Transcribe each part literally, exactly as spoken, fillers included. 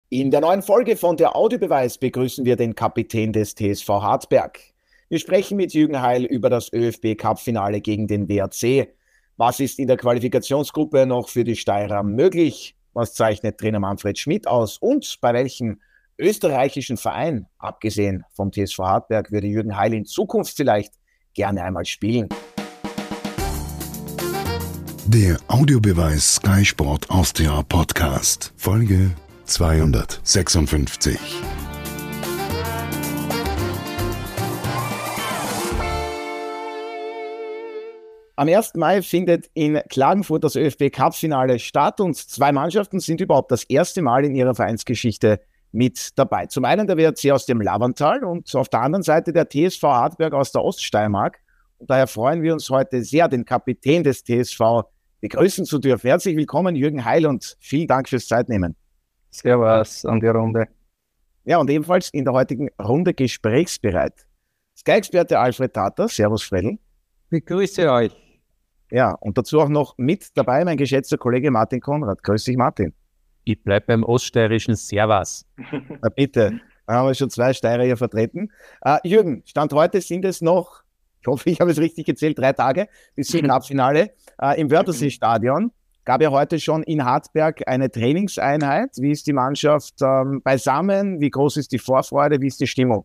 In der neuen Folge von der Audiobeweis begrüßen wir den Kapitän des T S V Hartberg. Wir sprechen mit Jürgen Heil über das ÖFB-Cup-Finale gegen den W R C. Was ist in der Qualifikationsgruppe noch für die Steirer möglich? Was zeichnet Trainer Manfred Schmidt aus? Und bei welchem österreichischen Verein, abgesehen vom T S V Hartberg, würde Jürgen Heil in Zukunft vielleicht gerne einmal spielen? Der Audiobeweis Sky Sport Austria Podcast, Folge zweihundertsechsundfünfzig. Am ersten Mai findet in Klagenfurt das ÖFB-Cup-Finale statt und zwei Mannschaften sind überhaupt das erste Mal in ihrer Vereinsgeschichte mit dabei. Zum einen der W R C aus dem Lavantal und auf der anderen Seite der T S V Hartberg aus der Oststeiermark. Und daher freuen wir uns heute sehr, den Kapitän des T S V begrüßen zu dürfen. Herzlich willkommen, Jürgen Heil, und vielen Dank fürs Zeitnehmen. Servus an die Runde. Ja, und ebenfalls in der heutigen Runde gesprächsbereit Sky-Experte Alfred Tater. Servus, Fredl. Begrüße euch. Ja, und dazu auch noch mit dabei mein geschätzter Kollege Martin Konrad. Grüß dich, Martin. Ich bleibe beim oststeirischen Servus. Na bitte, da haben wir schon zwei Steirer hier vertreten. Uh, Jürgen, Stand heute sind es noch, ich hoffe, ich habe es richtig gezählt, drei Tage bis zum Cup-Finale. Uh, Im Wörthersee-Stadion gab ja heute schon in Hartberg eine Trainingseinheit. Wie ist die Mannschaft ähm, beisammen? Wie groß ist die Vorfreude? Wie ist die Stimmung?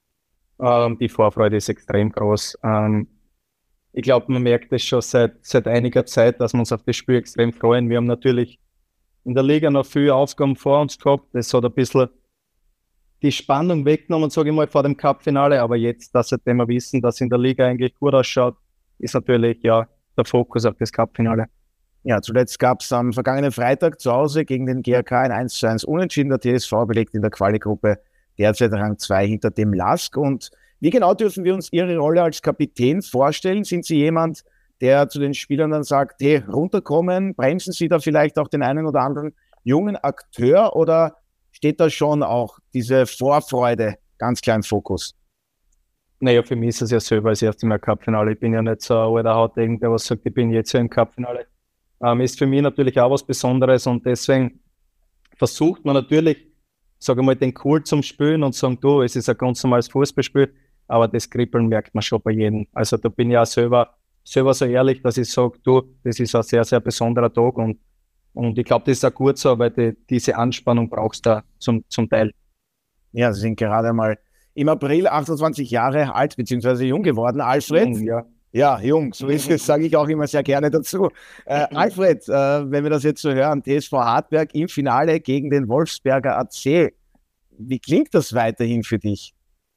Ähm, die Vorfreude ist extrem groß. Ähm, ich glaube, man merkt es schon seit, seit einiger Zeit, dass wir uns auf das Spiel extrem freuen. Wir haben natürlich in der Liga noch viele Aufgaben vor uns gehabt. Das hat ein bisschen die Spannung weggenommen, sage ich mal, vor dem Cup-Finale. Aber jetzt, dass seitdem wir wissen, dass in der Liga eigentlich gut ausschaut, ist natürlich ja der Fokus auf das Cup-Finale. Ja, zuletzt gab es am vergangenen Freitag zu Hause gegen den G R K ein eins zu eins Unentschieden. Der T S V belegt in der Quali-Gruppe derzeit Rang zwei hinter dem Lask. Und wie genau dürfen wir uns Ihre Rolle als Kapitän vorstellen? Sind Sie jemand, der zu den Spielern dann sagt, hey, runterkommen, bremsen Sie da vielleicht auch den einen oder anderen jungen Akteur, oder steht da schon auch diese Vorfreude ganz klar im Fokus? Naja, für mich ist es ja selber das erste Mal Cup-Finale. Ich bin ja nicht so ein alter Haut, der was sagt, ich bin jetzt so im Cup-Finale. Ähm, ist für mich natürlich auch was Besonderes und deswegen versucht man natürlich, sage ich mal, den Cool zum Spielen und sagen, du, es ist ein ganz normales Fußballspiel, aber das Kribbeln merkt man schon bei jedem. Also da bin ich auch selber, selber so ehrlich, dass ich sage, du, das ist ein sehr, sehr besonderer Tag und, und ich glaube, das ist auch gut so, weil die, diese Anspannung brauchst du zum, zum Teil. Ja, Sie sind gerade mal im April achtundzwanzig Jahre alt, beziehungsweise jung geworden. Alfred? Jung, ja. Ja, jung, so ist es, sage ich auch immer sehr gerne dazu. Äh, Alfred, äh, wenn wir das jetzt so hören, T S V Hartberg im Finale gegen den Wolfsberger A C. Wie klingt das weiterhin für dich?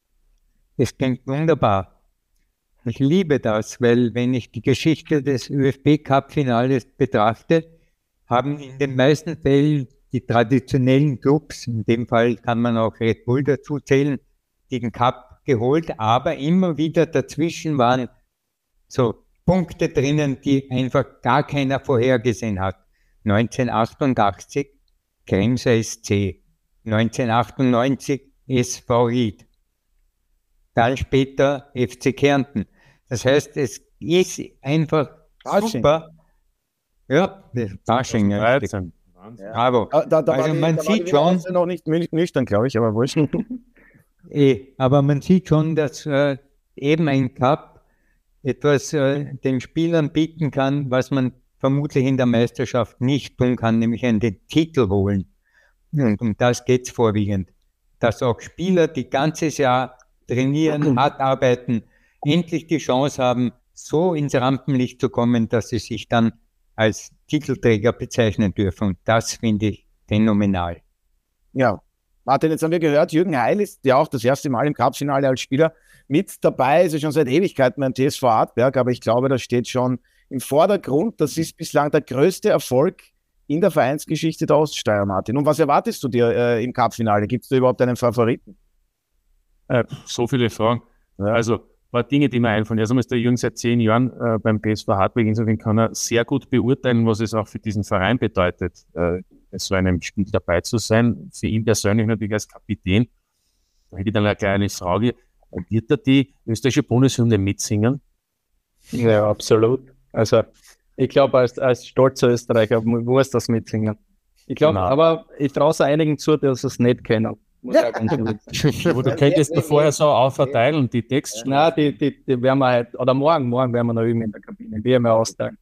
Es klingt wunderbar. Ich liebe das, weil wenn ich die Geschichte des ÖFB-Cup-Finales betrachte, haben in den meisten Fällen die traditionellen Clubs, in dem Fall kann man auch Red Bull dazu zählen, den Cup geholt, aber immer wieder dazwischen waren so Punkte drinnen, die einfach gar keiner vorhergesehen hat. neunzehnhundertachtundachtzig Kremser S C, neunzehnhundertachtundneunzig S V Ried, dann später F C Kärnten. Das heißt, es ist einfach Fasching. Super. Ja, Fasching. Ja. Bravo. Da, da, da also war die, man da sieht war die schon, noch nicht nüchtern, glaube ich, aber wurscht. eh, aber man sieht schon, dass äh, eben ein Cup etwas äh, den Spielern bieten kann, was man vermutlich in der Meisterschaft nicht tun kann, nämlich einen Titel holen. Und um das geht es vorwiegend. Dass auch Spieler, die ganzes Jahr trainieren, hart arbeiten, endlich die Chance haben, so ins Rampenlicht zu kommen, dass sie sich dann als Titelträger bezeichnen dürfen. Und das finde ich phänomenal. Ja, Martin, jetzt haben wir gehört, Jürgen Heil ist ja auch das erste Mal im Cup-Finale als Spieler mit dabei. Ist ja schon seit Ewigkeiten beim T S V Hartberg, aber ich glaube, das steht schon im Vordergrund. Das ist bislang der größte Erfolg in der Vereinsgeschichte der Oststeier, Martin. Und was erwartest du dir äh, im Cup-Finale? Gibt es da überhaupt einen Favoriten? Äh, so viele Fragen. Ja. Also, ein paar Dinge, die mir einfallen. Erstmal ist der Jürgen seit zehn Jahren äh, beim T S V Hartberg. Insofern kann er sehr gut beurteilen, was es auch für diesen Verein bedeutet, äh, so einem Spiel dabei zu sein. Für ihn persönlich natürlich als Kapitän. Da hätte ich dann eine kleine Frage. Wird er die österreichische Bundeshymne mitsingen? Ja, absolut. Also ich glaube, als, als stolzer Österreicher muss das mitsingen. Ich glaube, aber ich traue es einigen zu, dass sie es nicht kennen. Muss ich auch ganz ehrlich sagen. Aber du könntest da vorher so aufverteilen, die Texte. Nein, die, die, die werden wir halt, oder morgen, morgen werden wir noch üben in der Kabine, wie wir austragen.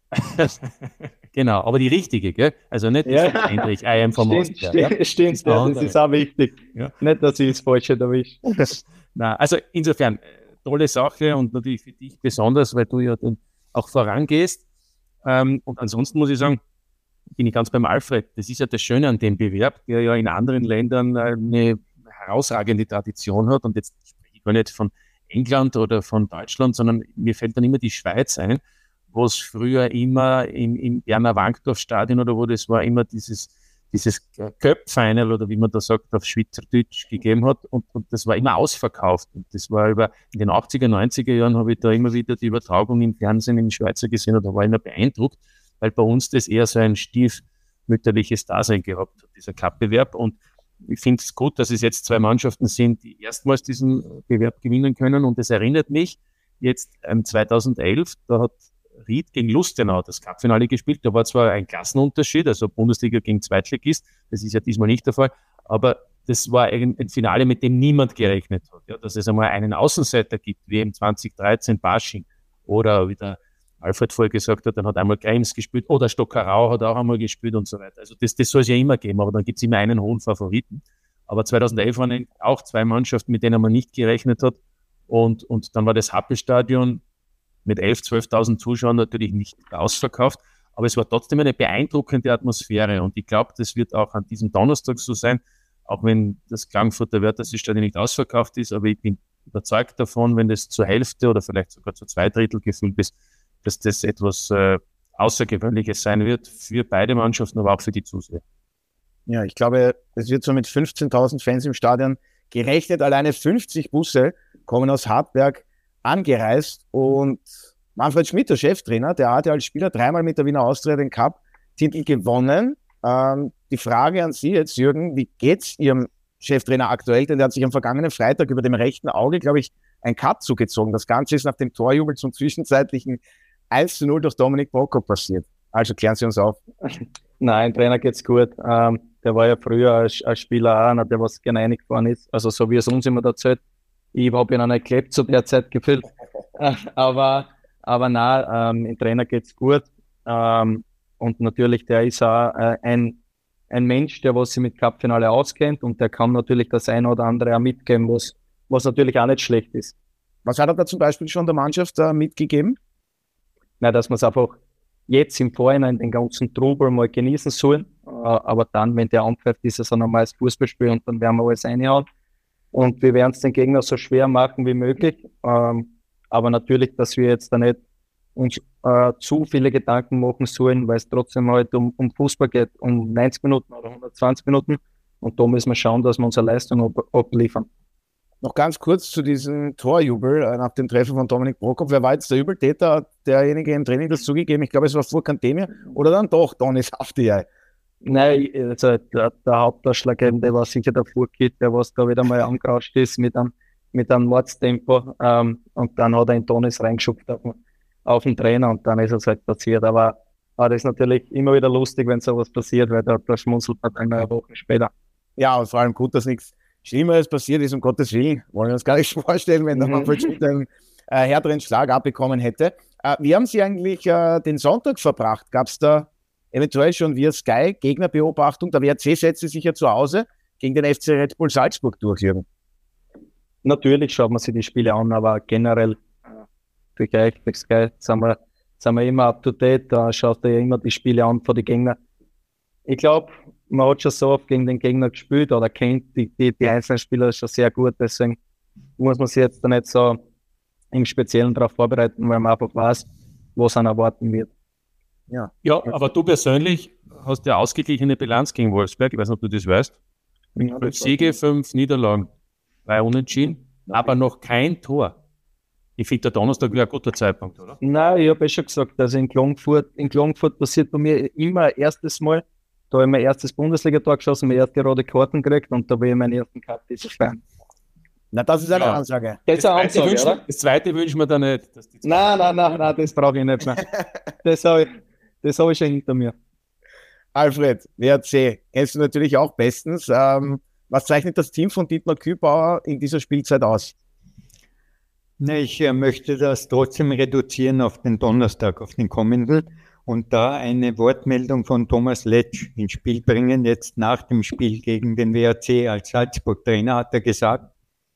Genau, aber die richtige, gell? Also nicht Ja. das Hendrich, I am vom Stimmt, Austria. stimmt, Ja? stimmt, der ja, das andere. ist auch wichtig. Ja. Nicht, dass ich das Falsche erwische. Na, also insofern, äh, tolle Sache und natürlich für dich besonders, weil du ja dann auch vorangehst. Ähm, und ansonsten muss ich sagen, bin ich ganz beim Alfred. Das ist ja das Schöne an dem Bewerb, der ja in anderen Ländern äh, eine herausragende Tradition hat. Und jetzt spreche ich gar nicht von England oder von Deutschland, sondern mir fällt dann immer die Schweiz ein, wo es früher immer im, im Berner Wankdorf-Stadion oder wo das war, immer dieses, dieses Cup-Final oder wie man da sagt, auf Schweizerdeutsch gegeben hat. Und, und das war immer ausverkauft. Und das war über, in den achtziger, neunziger Jahren habe ich da immer wieder die Übertragung im Fernsehen im Schweizer gesehen und da war ich immer beeindruckt, weil bei uns das eher so ein stiefmütterliches Dasein gehabt hat, dieser Cup-Bewerb. Und ich finde es gut, dass es jetzt zwei Mannschaften sind, die erstmals diesen Bewerb gewinnen können. Und es erinnert mich jetzt ähm, zweitausendelf, da hat Ried gegen Lustenau das Cup-Finale gespielt. Da war zwar ein Klassenunterschied, also Bundesliga gegen Zweitligist, das ist ja diesmal nicht der Fall, aber das war ein, ein Finale, mit dem niemand gerechnet hat. Ja, dass es einmal einen Außenseiter gibt, wie im zwanzig dreizehn Basching oder wie der Alfred vorher gesagt hat, dann hat einmal Greims gespielt oder Stockerau hat auch einmal gespielt und so weiter. Also das, das soll es ja immer geben, aber dann gibt es immer einen hohen Favoriten. Aber zweitausendelf waren auch zwei Mannschaften, mit denen man nicht gerechnet hat und, und dann war das Happelstadion mit elftausend, zwölftausend Zuschauern natürlich nicht ausverkauft, aber es war trotzdem eine beeindruckende Atmosphäre und ich glaube, das wird auch an diesem Donnerstag so sein, auch wenn das Klagenfurter Wörthersee-Stadion nicht ausverkauft ist, aber ich bin überzeugt davon, wenn das zur Hälfte oder vielleicht sogar zu zwei Drittel gefüllt ist, dass das etwas äh, Außergewöhnliches sein wird für beide Mannschaften, aber auch für die Zuseher. Ja, ich glaube, es wird so mit fünfzehntausend Fans im Stadion gerechnet. Alleine fünfzig Busse kommen aus Hartberg angereist und Manfred Schmidt, der Cheftrainer, der hat ja als Spieler dreimal mit der Wiener Austria den Cup-Titel gewonnen. Ähm, die Frage an Sie jetzt, Jürgen, wie geht's Ihrem Cheftrainer aktuell? Denn der hat sich am vergangenen Freitag über dem rechten Auge, glaube ich, ein Cut zugezogen. Das Ganze ist nach dem Torjubel zum zwischenzeitlichen eins zu null durch Dominik Prokop passiert. Also klären Sie uns auf. Nein, Trainer geht's gut. Ähm, der war ja früher als, als Spieler auch einer, der was gerne eingefahren ist. Also so wie es uns immer erzählt. Ich habe ihn auch nicht gelebt zu der Zeit gefühlt. aber, aber nein, ähm, dem Trainer geht's gut. Ähm, und natürlich, der ist auch äh, ein, ein Mensch, der was sich mit Cup-Finale auskennt und der kann natürlich das eine oder andere auch mitgeben, was, was natürlich auch nicht schlecht ist. Was hat er da zum Beispiel schon der Mannschaft äh, mitgegeben? Nein, dass man es einfach jetzt im Vorhinein den ganzen Trubel mal genießen sollen. Äh, aber dann, wenn der anpfeift, ist es ein normales Fußballspiel und dann werden wir alles reinhauen. Und wir werden es den Gegner so schwer machen wie möglich. Ähm, aber natürlich, dass wir jetzt da nicht uns äh, zu viele Gedanken machen sollen, weil es trotzdem halt um, um Fußball geht, um neunzig Minuten oder hundertzwanzig Minuten. Und da müssen wir schauen, dass wir unsere Leistung ab- abliefern. Noch ganz kurz zu diesem Torjubel äh, nach dem Treffen von Dominik Prokop. Wer war jetzt der Übeltäter? Hat derjenige im Training das zugegeben? Ich glaube, es war Furkan Demir oder dann doch Donis Haftiai? Nein, also der, der Hauptausschlaggebende war sicher der Furkit, der was da wieder mal angerauscht ist mit einem, mit einem Mordstempo. Ähm, und dann hat er in Donis reingeschubst auf, auf den Trainer und dann ist es halt passiert. Aber, aber das ist natürlich immer wieder lustig, wenn sowas passiert, weil da, da schmunzelt man dann eine Woche später. Ja, und vor allem gut, dass nichts Schlimmeres passiert ist, um Gottes Willen. Wollen wir uns gar nicht vorstellen, wenn der Mhm. Manfred Schmidt einen äh, härteren Schlag abbekommen hätte. Äh, wie haben Sie eigentlich äh, den Sonntag verbracht? Gab es da eventuell schon via Sky Gegnerbeobachtung? Der W R C setzt sich ja zu Hause gegen den F C Red Bull Salzburg durch, Jürgen. Natürlich schaut man sich die Spiele an, aber generell äh, durch euch, durch Sky, sind wir, sind wir immer up to date, da schaut ihr ja immer die Spiele an von den Gegnern. Ich glaube, man hat schon so oft gegen den Gegner gespielt oder kennt die, die, die einzelnen Spieler schon sehr gut, deswegen muss man sich jetzt da nicht so im Speziellen darauf vorbereiten, weil man einfach weiß, was einen erwarten wird. Ja. Ja, aber du persönlich hast ja ausgeglichene Bilanz gegen Wolfsberg. Ich weiß nicht, ob du das weißt. Ja, Fünf Siege, fünf Niederlagen, drei Unentschieden, aber noch kein Tor. Ich finde, der Donnerstag wäre ein guter Zeitpunkt, oder? Nein, ich habe ja schon gesagt, also in Klagenfurt, in Klagenfurt passiert bei mir immer erstes Mal, da habe ich mein erstes Bundesliga-Tor geschossen, meine erste rote Karten gekriegt und da habe ich meinen ersten Cup dieses Fern. Na, das ist eine Ja. Ansage. Das ist eine zweite Ansage, wünschen wir- oder? das zweite wünschen wir da nicht. Dass die Nein, nein, nein, nein, das brauche ich nicht mehr. Das habe ich, das habe ich schon hinter mir. Alfred, W R C, kennst du natürlich auch bestens. Ähm, was zeichnet das Team von Dietmar Kübauer in dieser Spielzeit aus? Na, ich äh, möchte das trotzdem reduzieren auf den Donnerstag, auf den kommenden, und da eine Wortmeldung von Thomas Letsch ins Spiel bringen. Jetzt nach dem Spiel gegen den W R C als Salzburg-Trainer hat er gesagt,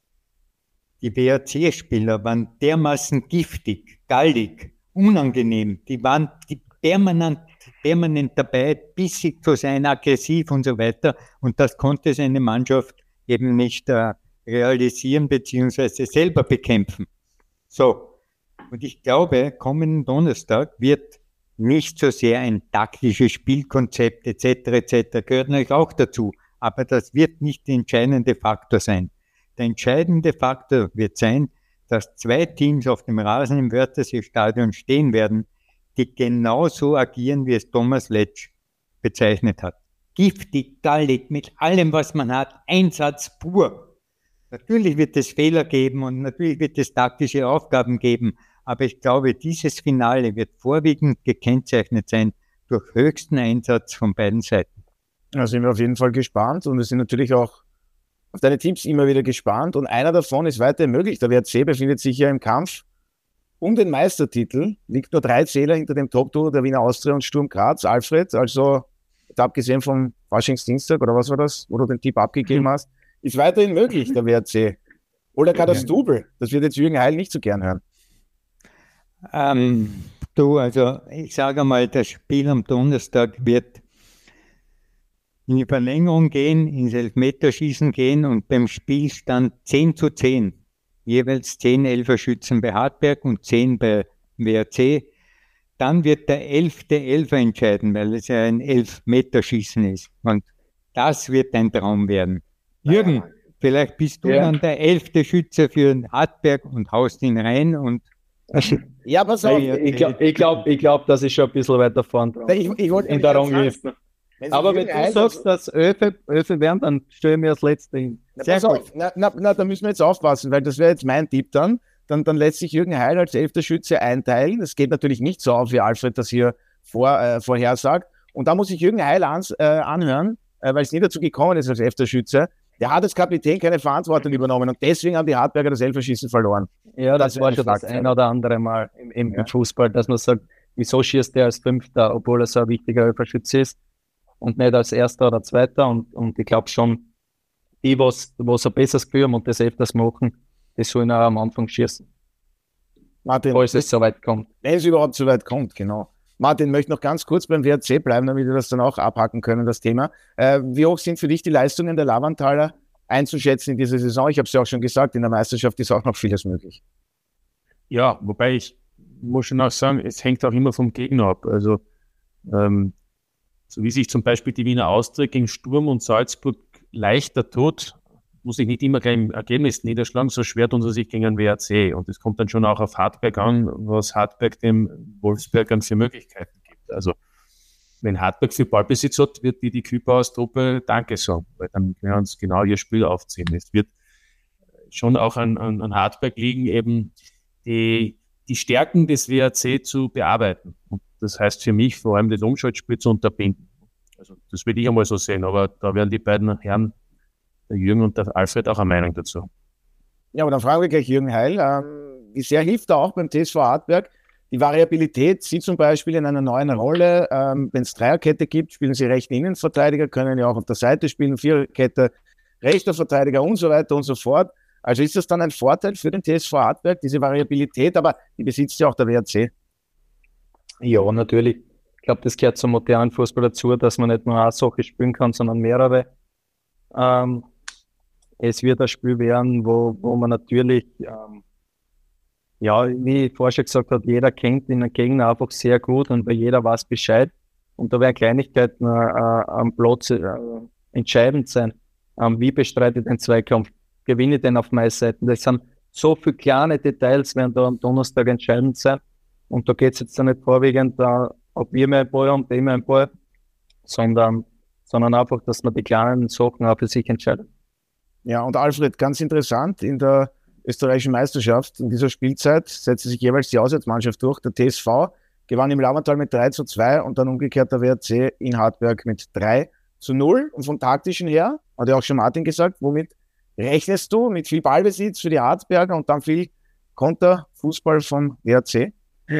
die W R C-Spieler waren dermaßen giftig, gallig, unangenehm. Die waren die permanent, permanent dabei, bissig zu sein, aggressiv und so weiter. Und das konnte seine Mannschaft eben nicht äh, realisieren bzw. selber bekämpfen. So, und ich glaube, kommenden Donnerstag wird nicht so sehr ein taktisches Spielkonzept et cetera et cetera gehört natürlich auch dazu, aber das wird nicht der entscheidende Faktor sein. Der entscheidende Faktor wird sein, dass zwei Teams auf dem Rasen im Wörthersee-Stadion stehen werden, die genauso agieren, wie es Thomas Letsch bezeichnet hat. Giftig, gallig, mit allem, was man hat, Einsatz pur. Natürlich wird es Fehler geben und natürlich wird es taktische Aufgaben geben, aber ich glaube, dieses Finale wird vorwiegend gekennzeichnet sein durch höchsten Einsatz von beiden Seiten. Da sind wir auf jeden Fall gespannt und wir sind natürlich auch auf deine Tipps immer wieder gespannt und einer davon ist weiterhin möglich. Der W R C befindet sich ja im Kampf um den Meistertitel, liegt nur drei Zähler hinter dem Top-Duo der Wiener Austria und Sturm Graz. Alfred, also abgesehen vom Faschingsdienstag oder was war das, wo du den Tipp abgegeben hast, ist weiterhin möglich, der W R C. Oder gar das Double, das wird jetzt Jürgen Heil nicht so gern hören. Ähm, du, also ich sage mal, das Spiel am Donnerstag wird in die Verlängerung gehen, ins Elfmeterschießen gehen und beim Spielstand zehn zu zehn, jeweils zehn Elferschützen bei Hartberg und zehn bei W R C. Dann wird der elfte Elfer entscheiden, weil es ja ein Elfmeterschießen ist. Und das wird ein Traum werden. Jürgen, vielleicht bist du ja dann der elfte Schütze für Hartberg und haust ihn rein und ja, pass auf. Ich glaube, ich glaub, ich glaub, das ist schon ein bisschen weiter vorn dran. Ich, ich wollte in der Rangliste. Aber wenn du Heil sagst, dass Öfe, Öfe werden, dann stelle ich mir das letzte hin. Na, pass auf. Na, na, na, da müssen wir jetzt aufpassen, weil das wäre jetzt mein Tipp dann. Dann, dann lässt sich Jürgen Heil als elfter Schütze einteilen. Das geht natürlich nicht so auf, wie Alfred das hier vor, äh, vorhersagt. Und da muss ich Jürgen Heil ans, äh, anhören, äh, weil es nie dazu gekommen ist als elfter Schütze. Der hat als Kapitän keine Verantwortung übernommen und deswegen haben die Hartberger das Elferschießen verloren. Ja, das, das war schon das ein oder andere Mal im, im, ja. im Fußball, dass man sagt, wieso schießt der als Fünfter, obwohl er so ein wichtiger Elferschütze ist und nicht als Erster oder Zweiter. Und, und ich glaube schon, die, was, was ein besseres Gefühl haben und das öfters machen, die sollen auch am Anfang schießen. Martin, falls es so weit kommt. Wenn es überhaupt so weit kommt, genau. Martin, möchte noch ganz kurz beim W R C bleiben, damit wir das dann auch abhaken können, das Thema. Äh, wie hoch sind für dich die Leistungen der Lavanthaler einzuschätzen in dieser Saison? Ich habe es ja auch schon gesagt, in der Meisterschaft ist auch noch vieles möglich. Ja, wobei ich muss schon auch sagen, es hängt auch immer vom Gegner ab. Also ähm, so wie sich zum Beispiel die Wiener Austria gegen Sturm und Salzburg leichter tut, muss ich nicht immer gleich im Ergebnis niederschlagen, so schwer tun sie sich gegen den W R C. Und es kommt dann schon auch auf Hartberg an, was Hartberg dem Wolfsbergern für Möglichkeiten gibt. Also wenn Hartberg viel Ballbesitz hat, wird die, die Kübauers-Truppe Danke sagen, weil dann können wir uns genau ihr Spiel aufziehen. Es wird schon auch an, an, an Hartberg liegen, eben die, die Stärken des W R C zu bearbeiten. Und das heißt für mich vor allem das Umschaltspiel zu unterbinden. Also das würde ich einmal so sehen, aber da werden die beiden Herren, der Jürgen und der Alfred, auch eine Meinung dazu. Ja, aber dann fragen wir gleich Jürgen Heil, ähm, wie sehr hilft da auch beim T S V Hartberg die Variabilität? Sie zum Beispiel in einer neuen Rolle, ähm, wenn es Dreierkette gibt, spielen sie rechten Innenverteidiger, können ja auch auf der Seite spielen, Viererkette, rechter Verteidiger und so weiter und so fort. Also ist das dann ein Vorteil für den T S V Hartberg, diese Variabilität, aber die besitzt ja auch der W R C. Ja, natürlich. Ich glaube, das gehört zum modernen Fußball dazu, dass man nicht nur eine Sache spielen kann, sondern mehrere. Ähm, es wird ein Spiel werden, wo, wo man natürlich, ähm, ja, wie ich vorher schon gesagt habe, jeder kennt den Gegner einfach sehr gut und bei jeder weiß Bescheid. Und da werden Kleinigkeiten äh, am Platz äh, entscheidend sein. Ähm, wie bestreite ich den Zweikampf? Gewinne ich den auf meiner Seite? Das sind so viele kleine Details, werden da am Donnerstag entscheidend sein. Und da geht es jetzt nicht vorwiegend, äh, ob wir mehr einen Ball haben, der mehr einen Ball, sondern, sondern einfach, dass man die kleinen Sachen auch für sich entscheidet. Ja, und Alfred, ganz interessant, in der österreichischen Meisterschaft, in dieser Spielzeit, setzt sich jeweils die Auswärtsmannschaft durch. Der T S V gewann im Laubertal mit drei zu zwei und dann umgekehrt der W R C in Hartberg mit drei zu null. Und vom taktischen her, hat ja auch schon Martin gesagt, womit rechnest du? Mit viel Ballbesitz für die Hartberger und dann viel Konterfußball vom W R C?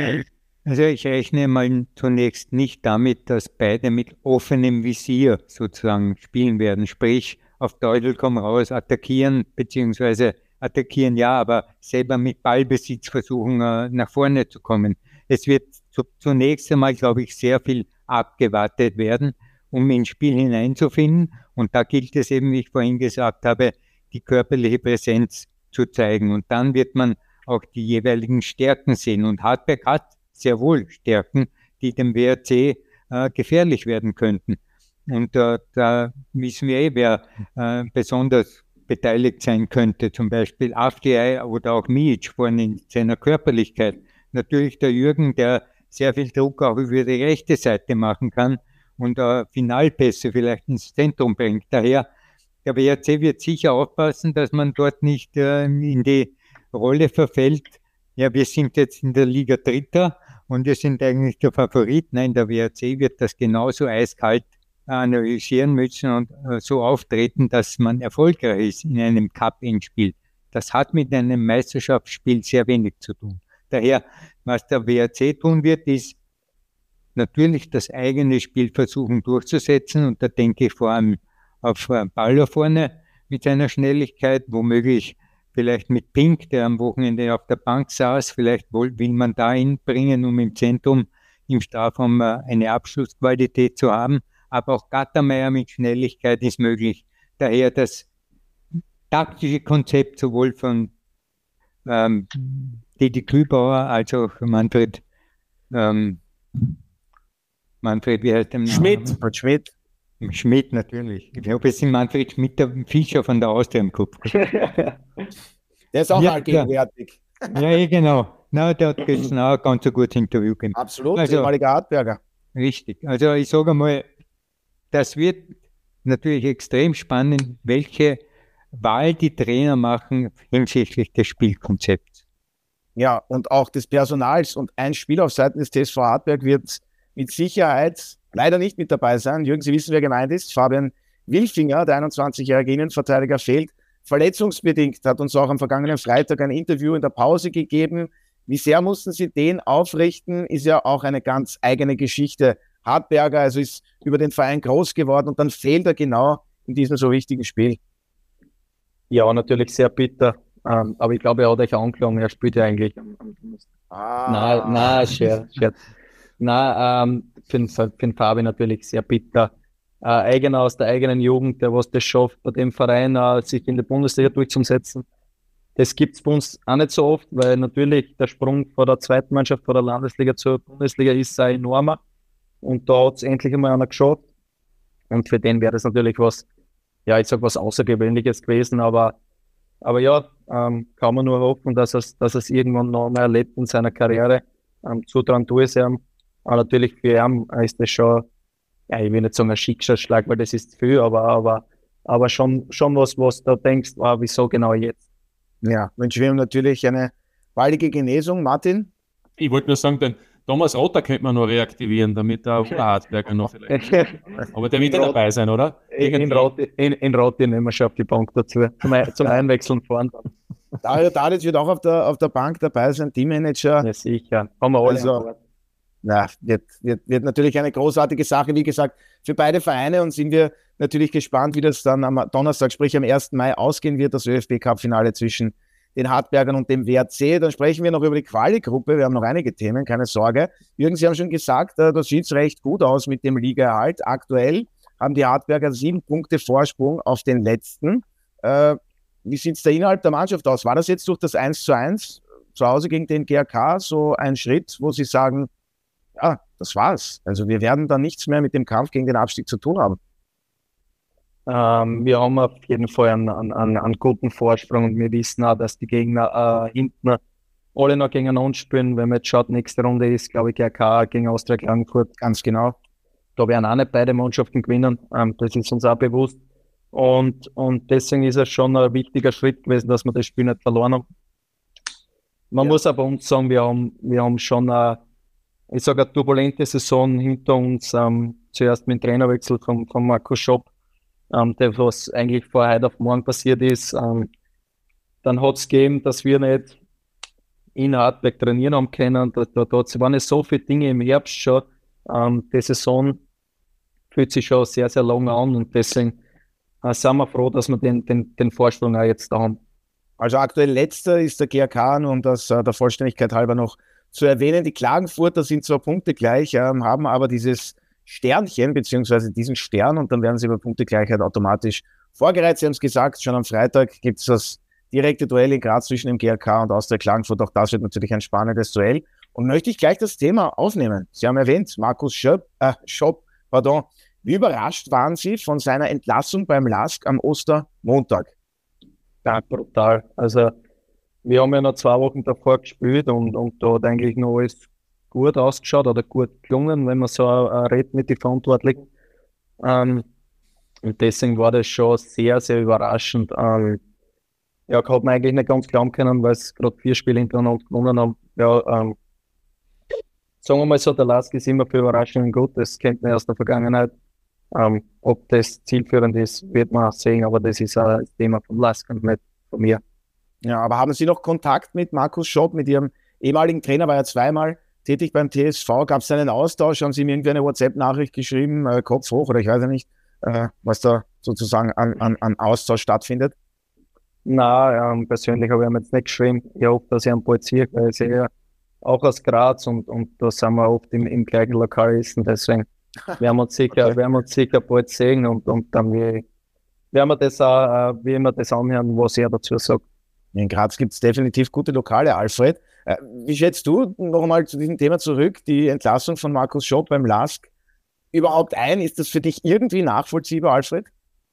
Also ich rechne mal zunächst nicht damit, dass beide mit offenem Visier sozusagen spielen werden, sprich auf Teufel komm raus, attackieren, beziehungsweise attackieren ja, aber selber mit Ballbesitz versuchen, äh, nach vorne zu kommen. Es wird zu, zunächst einmal, glaube ich, sehr viel abgewartet werden, um ins Spiel hineinzufinden. Und da gilt es eben, wie ich vorhin gesagt habe, die körperliche Präsenz zu zeigen. Und dann wird man auch die jeweiligen Stärken sehen. Und Hartberg hat sehr wohl Stärken, die dem W R C äh, gefährlich werden könnten. Und äh, da wissen wir eh, wer äh, besonders beteiligt sein könnte, zum Beispiel Afdiay oder auch Mijic vorne in seiner Körperlichkeit. Natürlich der Jürgen, der sehr viel Druck auch über die rechte Seite machen kann und äh, Finalpässe vielleicht ins Zentrum bringt. Daher, der W R C wird sicher aufpassen, dass man dort nicht äh, in die Rolle verfällt, ja, wir sind jetzt in der Liga Dritter und wir sind eigentlich der Favorit. Nein, der W R C wird das genauso eiskalt analysieren müssen und äh, so auftreten, dass man erfolgreich ist in einem Cup-Endspiel. Das hat mit einem Meisterschaftsspiel sehr wenig zu tun. Daher, was der W R C tun wird, ist natürlich das eigene Spiel versuchen durchzusetzen und da denke ich vor allem auf äh, Baller vorne mit seiner Schnelligkeit, womöglich vielleicht mit Pink, der am Wochenende auf der Bank saß, vielleicht will man da ihn bringen, um im Zentrum im Strafraum äh, eine Abschlussqualität zu haben. Aber auch Gattermeier mit Schnelligkeit ist möglich. Daher das taktische Konzept sowohl von ähm, Didi Kühlbauer als auch Manfred ähm, Manfred, wie heißt der Name? Schmidt. Schmidt. Schmidt, natürlich. Ich glaube, es ist Manfred Schmidt, der Fischer von der Austria im Kopf. Der ist auch ja, allgegenwärtig. Ja, ja, genau. Na, der hat gestern auch ein ganz gutes Interview gegeben. Absolut, also, ehemaliger Hartberger. Richtig. Also ich sage mal, das wird natürlich extrem spannend, welche Wahl die Trainer machen hinsichtlich des Spielkonzepts. Ja, und auch des Personals. Und ein Spiel auf Seiten des T S V Hartberg wird mit Sicherheit leider nicht mit dabei sein. Jürgen, Sie wissen, wer gemeint ist. Fabian Wilfinger, der einundzwanzigjährige Innenverteidiger, fehlt verletzungsbedingt. Hat uns auch am vergangenen Freitag ein Interview in der Pause gegeben. Wie sehr mussten Sie den aufrichten, ist ja auch eine ganz eigene Geschichte. Hartberger, also ist über den Verein groß geworden und dann fehlt er genau in diesem so wichtigen Spiel. Ja, natürlich sehr bitter. Ähm, aber ich glaube, er hat euch angeklagt, er spielt ja eigentlich. Ah. Nein, nein, Scherz, Scherz. Nein, ähm, für, den, für den Fabi natürlich sehr bitter. Äh, eigener aus der eigenen Jugend, der was das schafft, bei dem Verein äh, sich in der Bundesliga durchzusetzen. Das gibt's bei uns auch nicht so oft, weil natürlich der Sprung von der zweiten Mannschaft, von der Landesliga zur Bundesliga ist sehr enormer. Und da hat's endlich einmal einer geschafft. Und für den wäre das natürlich was, ja, ich sag was Außergewöhnliches gewesen, aber, aber ja, ähm, kann man nur hoffen, dass es, dass es irgendwann noch mal erlebt in seiner Karriere. Ähm, zutrauen tue ich es ihm. Aber natürlich für ihn ist das schon, ja, ich will nicht sagen ein Schicksalsschlag, weil das ist viel, aber, aber, aber schon, schon was, was du denkst, ah, wieso genau jetzt? Ja, wünschen wir ihm natürlich eine baldige Genesung. Martin? Ich wollte nur sagen, den Thomas Otter könnte man noch reaktivieren, damit der Hartberger noch vielleicht. Aber der wird ja dabei sein, oder? In Roti, in, in Roti nehmen wir schon auf die Bank dazu. Zum, zum Einwechseln fahren dann. Dario Tadic wird auch auf der, auf der Bank dabei sein, Teammanager. Ja, sicher. Haben wir alle. Also, na, wird, wird, wird natürlich eine großartige Sache, wie gesagt, für beide Vereine und sind wir natürlich gespannt, wie das dann am Donnerstag, sprich am ersten Mai ausgehen wird, das ÖFB-Cup-Finale zwischen den Hartbergern und dem W R C. Dann sprechen wir noch über die Quali-Gruppe. Wir haben noch einige Themen, keine Sorge. Jürgen, Sie haben schon gesagt, das sieht recht gut aus mit dem Ligaerhalt. Aktuell haben die Hartberger sieben Punkte Vorsprung auf den letzten. Äh, wie sieht es da innerhalb der Mannschaft aus? War das jetzt durch das eins zu eins zu Hause gegen den G R K so ein Schritt, wo Sie sagen, ja, das war's. Also wir werden dann nichts mehr mit dem Kampf gegen den Abstieg zu tun haben. Ähm, wir haben auf jeden Fall einen, einen, einen guten Vorsprung und wir wissen auch, dass die Gegner äh, hinten alle noch gegen uns spielen. Wenn man jetzt schaut, nächste Runde ist, glaube ich, G R K gegen Austria Klagenfurt. Ganz genau. Da werden auch nicht beide Mannschaften gewinnen. Ähm, das ist uns auch bewusst. Und, und deswegen ist es schon ein wichtiger Schritt gewesen, dass wir das Spiel nicht verloren haben. Man ja. muss aber uns sagen, wir haben, wir haben schon eine ich sage, eine turbulente Saison hinter uns. Ähm, zuerst mit dem Trainerwechsel von, von Markus Schopp, ähm, der was eigentlich von heute auf morgen passiert ist. Ähm, dann hat es gegeben, dass wir nicht in Hartberg trainieren haben können. Da, da, da waren es so viele Dinge im Herbst schon. Ähm, die Saison fühlt sich schon sehr, sehr lang an und deswegen äh, sind wir froh, dass wir den, den, den Vorsprung auch jetzt da haben. Also aktuell letzter ist der G A K, um das äh, der Vollständigkeit halber noch zu erwähnen. Die Klagenfurter sind zwar Punkte gleich, ähm, haben aber dieses Sternchen, beziehungsweise diesen Stern, und dann werden sie über Punktegleichheit automatisch vorgereiht. Sie haben es gesagt, schon am Freitag gibt es das direkte Duell in Graz zwischen dem G A K und Austria Klagenfurt. Auch das wird natürlich ein spannendes Duell. Und möchte ich gleich das Thema aufnehmen. Sie haben erwähnt, Markus Schopp, äh, Schopp, pardon. Wie überrascht waren Sie von seiner Entlassung beim L A S K am Ostermontag? Ja, brutal. Also wir haben ja noch zwei Wochen davor gespielt und, und da hat eigentlich noch alles gut ausgeschaut oder gut gelungen, wenn man so uh, redet mit den Verantwortlichen. Ähm, und deswegen war das schon sehr, sehr überraschend. Ähm, ja, hat man eigentlich nicht ganz glauben können, weil es gerade vier Spiele hintereinander gewonnen haben. Ja, ähm, sagen wir mal so, der L A S K ist immer für Überraschungen gut, das kennt man aus der Vergangenheit. Ähm, ob das zielführend ist, wird man sehen, aber das ist auch das Thema vom L A S K und nicht von mir. Ja, aber haben Sie noch Kontakt mit Markus Schopp, mit Ihrem ehemaligen Trainer, war ja zweimal tätig beim T S V, gab es einen Austausch, haben Sie ihm irgendwie eine WhatsApp-Nachricht geschrieben, äh, Kopf hoch oder ich weiß ja nicht, äh, was da sozusagen an, an, an Austausch stattfindet? Nein, ähm, persönlich habe ich ihm jetzt nicht geschrieben. Ich hoffe, dass ich ihn bald sehe, weil ich sehe auch aus Graz und, und da sind wir oft im, im gleichen Lokal essen, deswegen werden wir uns sicher, okay. werden wir uns sicher bald sehen und, und dann werden wir das auch, wie wir das anhören, was er dazu sagt. In Graz gibt es definitiv gute Lokale, Alfred. Äh, wie schätzt du noch einmal zu diesem Thema zurück, die Entlassung von Markus Schopp beim L A S K überhaupt ein? Ist das für dich irgendwie nachvollziehbar, Alfred?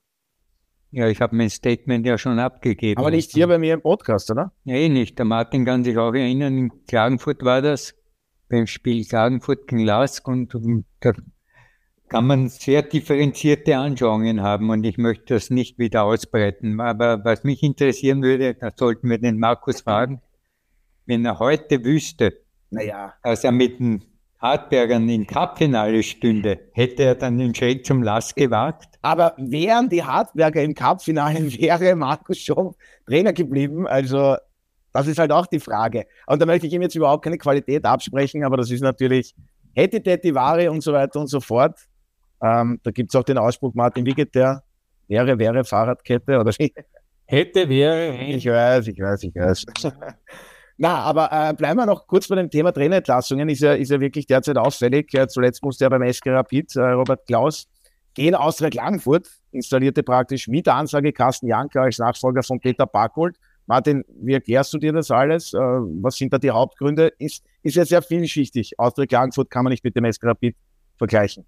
Ja, ich habe mein Statement ja schon abgegeben. Aber nicht hier bei mir im Podcast, oder? Ja, eh nicht. Der Martin kann sich auch erinnern, in Klagenfurt war das, beim Spiel Klagenfurt gegen L A S K und, und da kann man sehr differenzierte Anschauungen haben und ich möchte das nicht wieder ausbreiten. Aber was mich interessieren würde, da sollten wir den Markus fragen, wenn er heute wüsste, naja, dass er mit den Hartbergern im Cup-Finale stünde, hätte er dann den Schritt zum L A S gewagt? Aber wären die Hartberger im Cup-Finale, wäre Markus Schopp Trainer geblieben? Also das ist halt auch die Frage. Und da möchte ich ihm jetzt überhaupt keine Qualität absprechen, aber das ist natürlich hätte, täti, Ware und so weiter und so fort. Ähm, da gibt es auch den Ausspruch, Martin, wie geht der? Wäre, wäre Fahrradkette oder wie? Hätte, wäre. Ich weiß, ich weiß, ich weiß. Na, aber äh, bleiben wir noch kurz bei dem Thema Trainerentlassungen. Ist ja, ist ja wirklich derzeit auffällig. Äh, zuletzt musste ja beim S K Rapid äh, Robert Klaus gehen. Austria Klagenfurt installierte praktisch mit der Ansage Carsten Janker als Nachfolger von Peter Backold. Martin, wie erklärst du dir das alles? Äh, was sind da die Hauptgründe? Ist, ist ja sehr vielschichtig. Austria Klagenfurt kann man nicht mit dem S K Rapid vergleichen.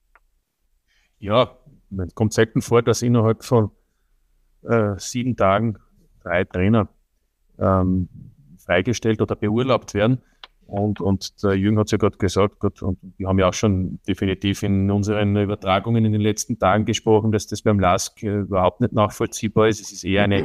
Ja, es kommt selten vor, dass innerhalb von äh, sieben Tagen drei Trainer ähm, freigestellt oder beurlaubt werden. Und, und der Jürgen hat es ja gerade gesagt, Gott, und wir haben ja auch schon definitiv in unseren Übertragungen in den letzten Tagen gesprochen, dass das beim L A S K überhaupt nicht nachvollziehbar ist. Es ist eher eine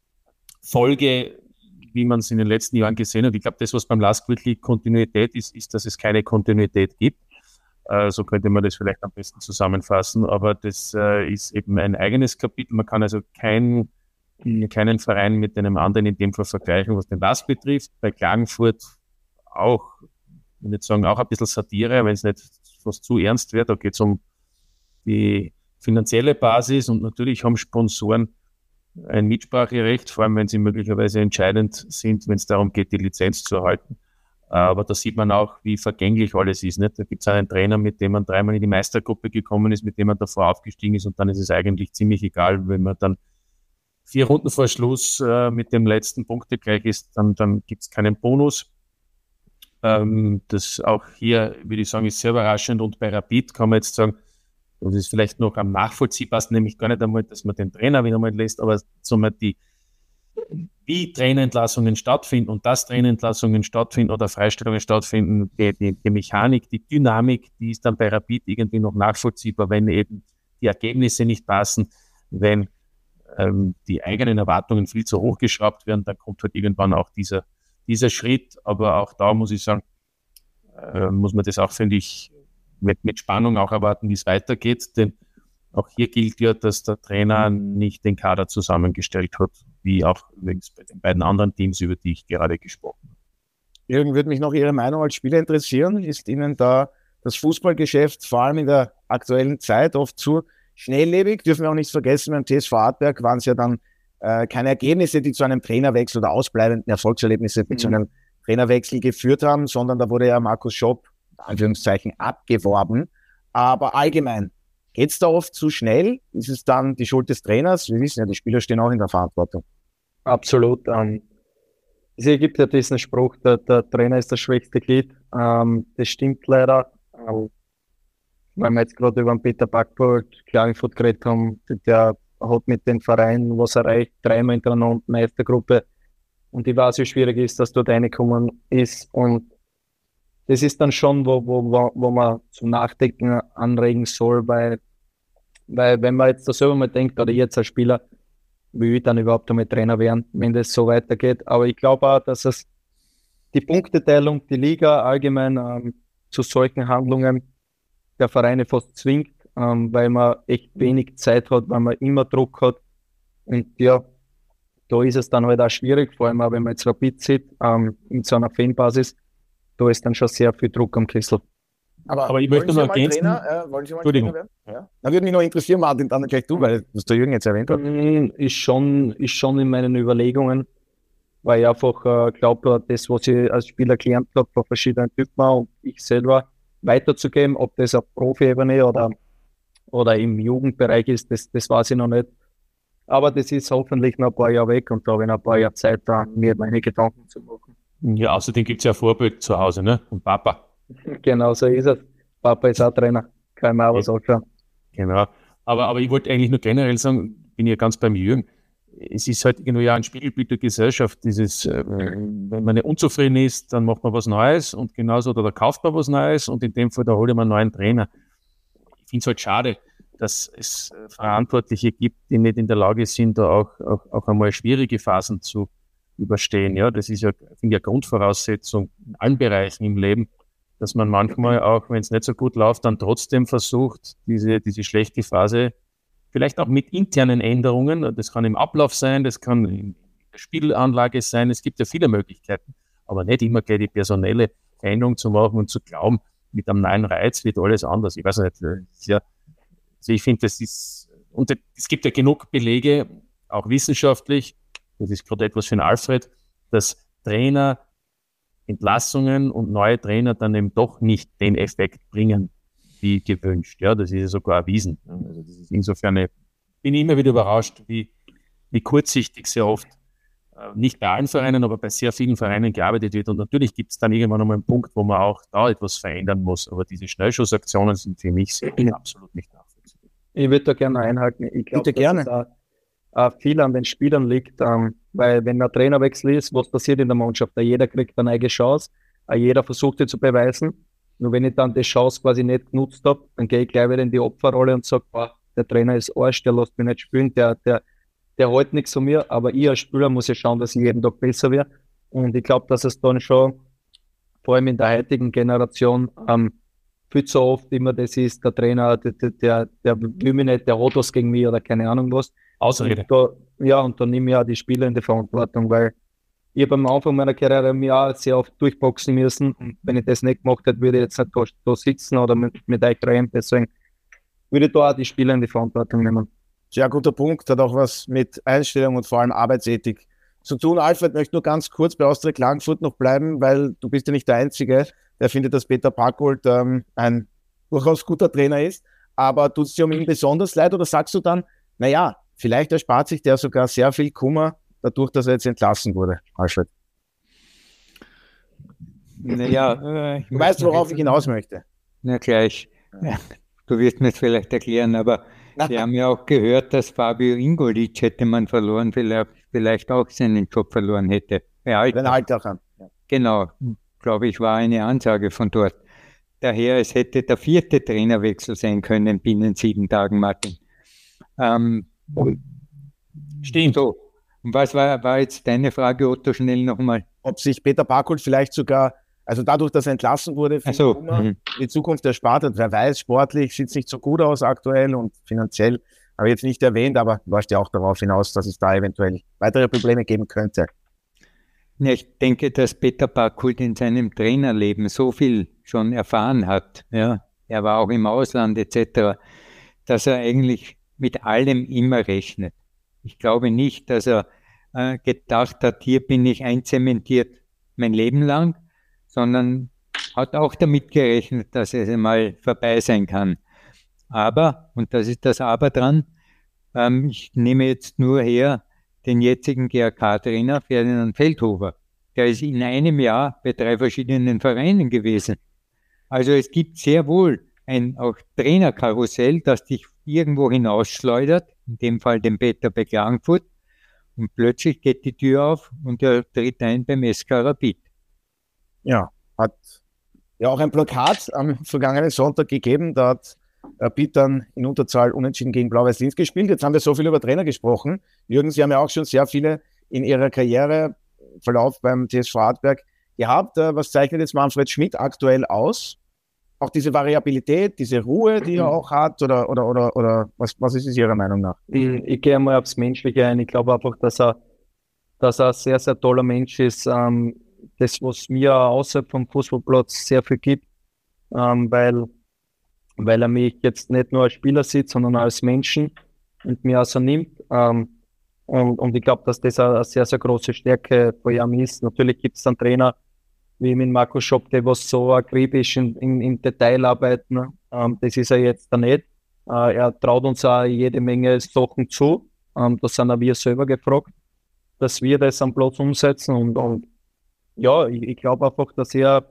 Folge, wie man es in den letzten Jahren gesehen hat. Ich glaube, das, was beim L A S K wirklich Kontinuität ist, ist, dass es keine Kontinuität gibt. Uh, so könnte man das vielleicht am besten zusammenfassen, aber das uh, ist eben ein eigenes Kapitel. Man kann also kein, keinen Verein mit einem anderen in dem Fall vergleichen, was den L A S K betrifft. Bei Klagenfurt auch, ich würde sagen, auch ein bisschen Satire, wenn es nicht fast zu ernst wird. Da geht es um die finanzielle Basis und natürlich haben Sponsoren ein Mitspracherecht, vor allem wenn sie möglicherweise entscheidend sind, wenn es darum geht, die Lizenz zu erhalten. Aber da sieht man auch, wie vergänglich alles ist. Nicht? Da gibt es einen Trainer, mit dem man dreimal in die Meistergruppe gekommen ist, mit dem man davor aufgestiegen ist und dann ist es eigentlich ziemlich egal, wenn man dann vier Runden vor Schluss äh, mit dem letzten Punkte gleich ist, dann, dann gibt es keinen Bonus. Ähm, das auch hier, würde ich sagen, ist sehr überraschend und bei Rapid kann man jetzt sagen, das ist vielleicht noch am nachvollziehbarsten, nämlich gar nicht einmal, dass man den Trainer wieder mal lässt, aber somit die wie Trainerentlassungen stattfinden und dass Trainerentlassungen stattfinden oder Freistellungen stattfinden, die, die, die Mechanik, die Dynamik, die ist dann bei Rapid irgendwie noch nachvollziehbar, wenn eben die Ergebnisse nicht passen, wenn ähm, die eigenen Erwartungen viel zu hoch geschraubt werden, dann kommt halt irgendwann auch dieser, dieser Schritt, aber auch da muss ich sagen, äh, muss man das auch, finde ich, mit, mit Spannung auch erwarten, wie es weitergeht. Denn auch hier gilt ja, dass der Trainer nicht den Kader zusammengestellt hat, wie auch übrigens bei den beiden anderen Teams, über die ich gerade gesprochen habe. Jürgen, würde mich noch Ihre Meinung als Spieler interessieren. Ist Ihnen da das Fußballgeschäft vor allem in der aktuellen Zeit oft zu schnelllebig? Dürfen wir auch nicht vergessen, beim T S V Artberg waren es ja dann äh, keine Ergebnisse, die zu einem Trainerwechsel oder ausbleibenden Erfolgserlebnisse, die mhm. zu einem Trainerwechsel geführt haben, sondern da wurde ja Markus Schopp, Anführungszeichen, abgeworben. Aber allgemein, geht es da oft zu schnell? Ist es dann die Schuld des Trainers? Wir wissen ja, die Spieler stehen auch in der Verantwortung. Absolut. Ähm, es gibt ja diesen Spruch, der, der Trainer ist das schwächste Glied. Ähm, das stimmt leider. Ähm, weil wir jetzt gerade über den Peter Backbold, Klagenfurt geredet haben, der hat mit den Vereinen was erreicht, dreimal hintereinander Meistergruppe. Und ich weiß, wie schwierig es ist, dass dort reingekommen ist. Und das ist dann schon, wo, wo, wo man zum Nachdenken anregen soll, weil, weil wenn man jetzt da selber mal denkt, oder jetzt als Spieler, wie will ich dann überhaupt einmal Trainer werden, wenn das so weitergeht. Aber ich glaube auch, dass es die Punkteteilung, die Liga allgemein ähm, zu solchen Handlungen der Vereine fast zwingt, ähm, weil man echt wenig Zeit hat, weil man immer Druck hat. Und ja, da ist es dann halt auch schwierig, vor allem auch wenn man jetzt Rapid sieht, ähm, in so einer Fanbasis, da ist dann schon sehr viel Druck am Kessel. Aber, Aber ich möchte noch ergänzen. Trainer, äh, wollen Sie mal Trainer werden? Ja. Da würde mich noch interessieren, Martin, dann gleich du, weil das der Jürgen jetzt erwähnt hat. Ist schon, ist schon in meinen Überlegungen, weil ich einfach äh, glaube, das, was ich als Spieler gelernt habe von verschiedenen Typen und ich selber weiterzugeben, ob das auf Profi-Ebene oder, oder im Jugendbereich ist, das, das weiß ich noch nicht. Aber das ist hoffentlich noch ein paar Jahre weg und da habe ich noch ein paar Jahre Zeit, da mir meine Gedanken zu machen. Ja, außerdem gibt es ja ein Vorbild zu Hause, ne? Und Papa. Genau, so ist es. Papa ist auch Trainer. Kann ich mir auch was anschauen. Genau. Aber, aber ich wollte eigentlich nur generell sagen, bin ja ganz beim Jürgen. Es ist halt irgendwie ja ein Spiegelbild der Gesellschaft. Dieses, äh, wenn man nicht unzufrieden ist, dann macht man was Neues und genauso, oder da kauft man was Neues und in dem Fall, da hole ich mir einen neuen Trainer. Ich finde es halt schade, dass es Verantwortliche gibt, die nicht in der Lage sind, da auch, auch, auch einmal schwierige Phasen zu überstehen. Ja, das ist ja, finde ich, eine Grundvoraussetzung in allen Bereichen im Leben, dass man manchmal auch, wenn es nicht so gut läuft, dann trotzdem versucht, diese, diese schlechte Phase vielleicht auch mit internen Änderungen, das kann im Ablauf sein, das kann in der Spielanlage sein, es gibt ja viele Möglichkeiten, aber nicht immer gleich die personelle Veränderung zu machen und zu glauben, mit einem neuen Reiz wird alles anders. Ich weiß nicht, ja, also ich finde, das ist, und es gibt ja genug Belege, auch wissenschaftlich, das ist gerade etwas für den Alfred, dass Trainer Entlassungen und neue Trainer dann eben doch nicht den Effekt bringen, wie gewünscht. Ja, das ist ja sogar erwiesen. Also das ist insofern, bin ich immer wieder überrascht, wie, wie kurzsichtig sehr oft, äh, nicht bei allen Vereinen, aber bei sehr vielen Vereinen gearbeitet wird. Und natürlich gibt es dann irgendwann einmal einen Punkt, wo man auch da etwas verändern muss. Aber diese Schnellschussaktionen sind für mich sehr, absolut nicht nachvollziehbar. Ich würde da gerne einhaken. Ich glaube, dass es auch viel an den Spielern liegt, ähm, weil wenn ein Trainerwechsel ist, was passiert in der Mannschaft? Jeder kriegt eine eigene Chance, jeder versucht sie zu beweisen. Nur wenn ich dann die Chance quasi nicht genutzt habe, dann gehe ich gleich wieder in die Opferrolle und sage, boah, der Trainer ist Arsch, der lässt mich nicht spielen, der, der, der hält nichts von mir, aber ich als Spieler muss ja schauen, dass ich jeden Tag besser werde. Und ich glaube, dass es dann schon, vor allem in der heutigen Generation, ähm, viel zu oft immer das ist, der Trainer, der, der, der, der will mich nicht, der hat was gegen mich oder keine Ahnung was. Ausrede. Und da, ja, und dann nehme ich auch die Spieler in die Verantwortung, weil ich habe am Anfang meiner Karriere mir auch sehr oft durchboxen müssen. Und wenn ich das nicht gemacht hätte, würde ich jetzt nicht da, da sitzen oder mit, mit euch reden. Deswegen würde ich da auch die Spieler in die Verantwortung nehmen. Sehr guter Punkt, hat auch was mit Einstellung und vor allem Arbeitsethik zu tun. Alfred, möchte nur ganz kurz bei Austria Klagenfurt noch bleiben, weil du bist ja nicht der Einzige, der findet, dass Peter Backholt ähm, ein durchaus guter Trainer ist. Aber tut es dir um ihn besonders leid oder sagst du dann, naja, vielleicht erspart sich der sogar sehr viel Kummer dadurch, dass er jetzt entlassen wurde, Alfred? Naja, äh, du weißt, worauf ich hinaus möchte. Na gleich. Ja, du wirst mir es vielleicht erklären, aber wir haben ja auch gehört, dass Fabio Ingolic hätte man verloren, vielleicht, vielleicht auch seinen Job verloren hätte. Bei Den Altachern. Ja. Genau, glaube ich, war eine Ansage von dort. Daher, es hätte der vierte Trainerwechsel sein können binnen sieben Tagen, Martin. Ähm, Stimmt. So. Und was war, war jetzt deine Frage, Otto, schnell nochmal? Ob sich Peter Backholt vielleicht sogar Also dadurch, dass er entlassen wurde, so. Kummer, die Zukunft der Sparta, wer weiß, sportlich sieht es nicht so gut aus aktuell und finanziell habe ich jetzt nicht erwähnt, aber du warst ja auch darauf hinaus, dass es da eventuell weitere Probleme geben könnte. Ja, ich denke, dass Peter Backholt in seinem Trainerleben so viel schon erfahren hat. Ja, er war auch im Ausland et cetera, dass er eigentlich mit allem immer rechnet. Ich glaube nicht, dass er äh, gedacht hat, hier bin ich einzementiert mein Leben lang, sondern hat auch damit gerechnet, dass es einmal vorbei sein kann. Aber, und das ist das Aber dran, ähm, ich nehme jetzt nur her den jetzigen G R K-Trainer Ferdinand Feldhofer. Der ist in einem Jahr bei drei verschiedenen Vereinen gewesen. Also es gibt sehr wohl ein auch Trainerkarussell, das dich irgendwo hinausschleudert, in dem Fall den Peter bei Klagenfurt, und plötzlich geht die Tür auf und er tritt ein beim S K Rapid. Ja, hat ja auch ein Plakat am vergangenen Sonntag gegeben, da hat Rapid dann in Unterzahl unentschieden gegen Blau-Weiß-Linz gespielt. Jetzt haben wir so viel über Trainer gesprochen. Jürgen, Sie haben ja auch schon sehr viele in Ihrer Karriereverlauf beim T S V Artberg gehabt. Was zeichnet jetzt Manfred Schmidt aktuell aus? Auch diese Variabilität, diese Ruhe, die er auch hat, oder, oder, oder, oder was, was ist es Ihrer Meinung nach? Ich, ich gehe mal aufs Menschliche ein. Ich glaube einfach, dass er, dass er ein sehr, sehr toller Mensch ist. Ähm, das, was mir außerhalb vom Fußballplatz sehr viel gibt, ähm, weil, weil er mich jetzt nicht nur als Spieler sieht, sondern als Menschen und mir also nimmt. Ähm, und, und ich glaube, dass das eine sehr, sehr große Stärke von ihm ist. Natürlich gibt es dann Trainer, wie mit Markus Schopp, der was so akribisch in, in, im Detail arbeiten. Ähm, das ist er jetzt da nicht. Äh, er traut uns auch jede Menge Sachen zu. Ähm, das sind auch wir selber gefragt, dass wir das am Platz umsetzen. Und, und ja, ich, ich glaube einfach, dass er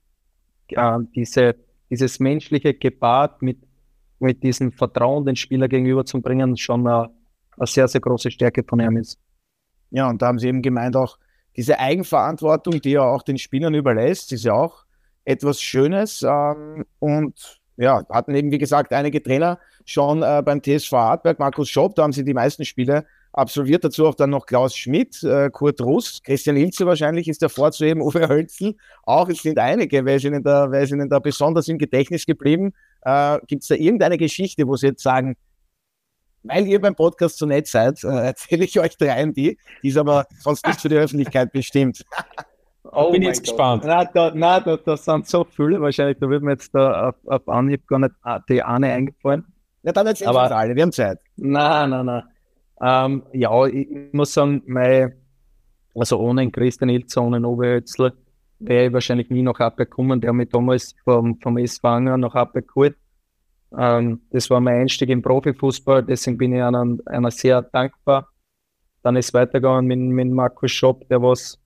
äh, diese, dieses menschliche gepaart mit, mit diesem Vertrauen den Spieler gegenüber zu bringen, schon eine, eine sehr, sehr große Stärke von ihm ist. Ja, und da haben Sie eben gemeint auch, diese Eigenverantwortung, die er auch den Spielern überlässt, ist ja auch etwas Schönes. Ähm, und ja, hatten eben, wie gesagt, einige Trainer schon äh, beim T S V Artberg, Markus Schopp, da haben sie die meisten Spiele absolviert. Dazu auch dann noch Klaus Schmidt, äh, Kurt Russ, Christian Ilze wahrscheinlich ist hervorzuheben, Uwe Hölzl auch. Es sind einige, wer ist Ihnen da, wer ist Ihnen da besonders im Gedächtnis geblieben? Äh, Gibt es da irgendeine Geschichte, wo Sie jetzt sagen, weil ihr beim Podcast so nett seid, äh, erzähle ich euch dreien die, die ist aber sonst nicht für die Öffentlichkeit bestimmt. Oh, bin jetzt gespannt. Nein, da, nein da, da sind so viele, wahrscheinlich, da wird mir jetzt da auf, auf Anhieb gar nicht die eine eingefallen. Ja, dann erzählen wir alle, wir haben Zeit. Nein, nein, nein. Ähm, ja, ich, ich muss sagen, mein, also ohne Christian Ilze, ohne Uwe Hölzl, wäre ich wahrscheinlich nie nach Artberg gekommen. Der hat mich damals vom, vom S V Anger nach Artberg geholt. Ähm, das war mein Einstieg im Profifußball, deswegen bin ich einer, einer sehr dankbar. Dann ist es weitergegangen mit, mit Markus Schopp, der was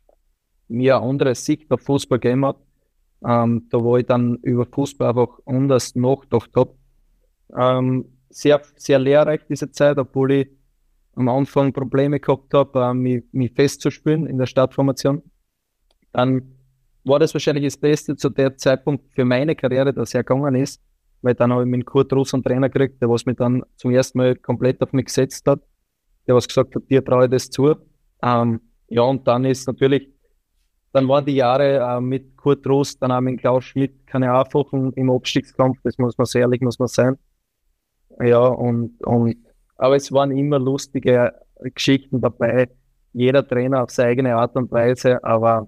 mir eine andere Sicht auf Fußball gegeben hat. Ähm, da wo ich dann über Fußball einfach anders nachgedacht habe. Ähm, sehr, sehr lehrreich diese Zeit, obwohl ich am Anfang Probleme gehabt habe, äh, mich, mich festzuspielen in der Startformation. Dann war das wahrscheinlich das Beste zu der Zeitpunkt für meine Karriere, dass er gegangen ist. Weil dann habe ich mit Kurt Russ einen Trainer gekriegt, der was mich dann zum ersten Mal komplett auf mich gesetzt hat, der was gesagt hat, dir traue ich das zu. Ähm, ja, und dann ist natürlich, dann waren die Jahre äh, mit Kurt Russ, dann auch mit Klaus Schmidt keine einfachen im Abstiegskampf, das muss man sehr ehrlich, muss man sein. Ja, und, und, aber es waren immer lustige Geschichten dabei, jeder Trainer auf seine eigene Art und Weise, aber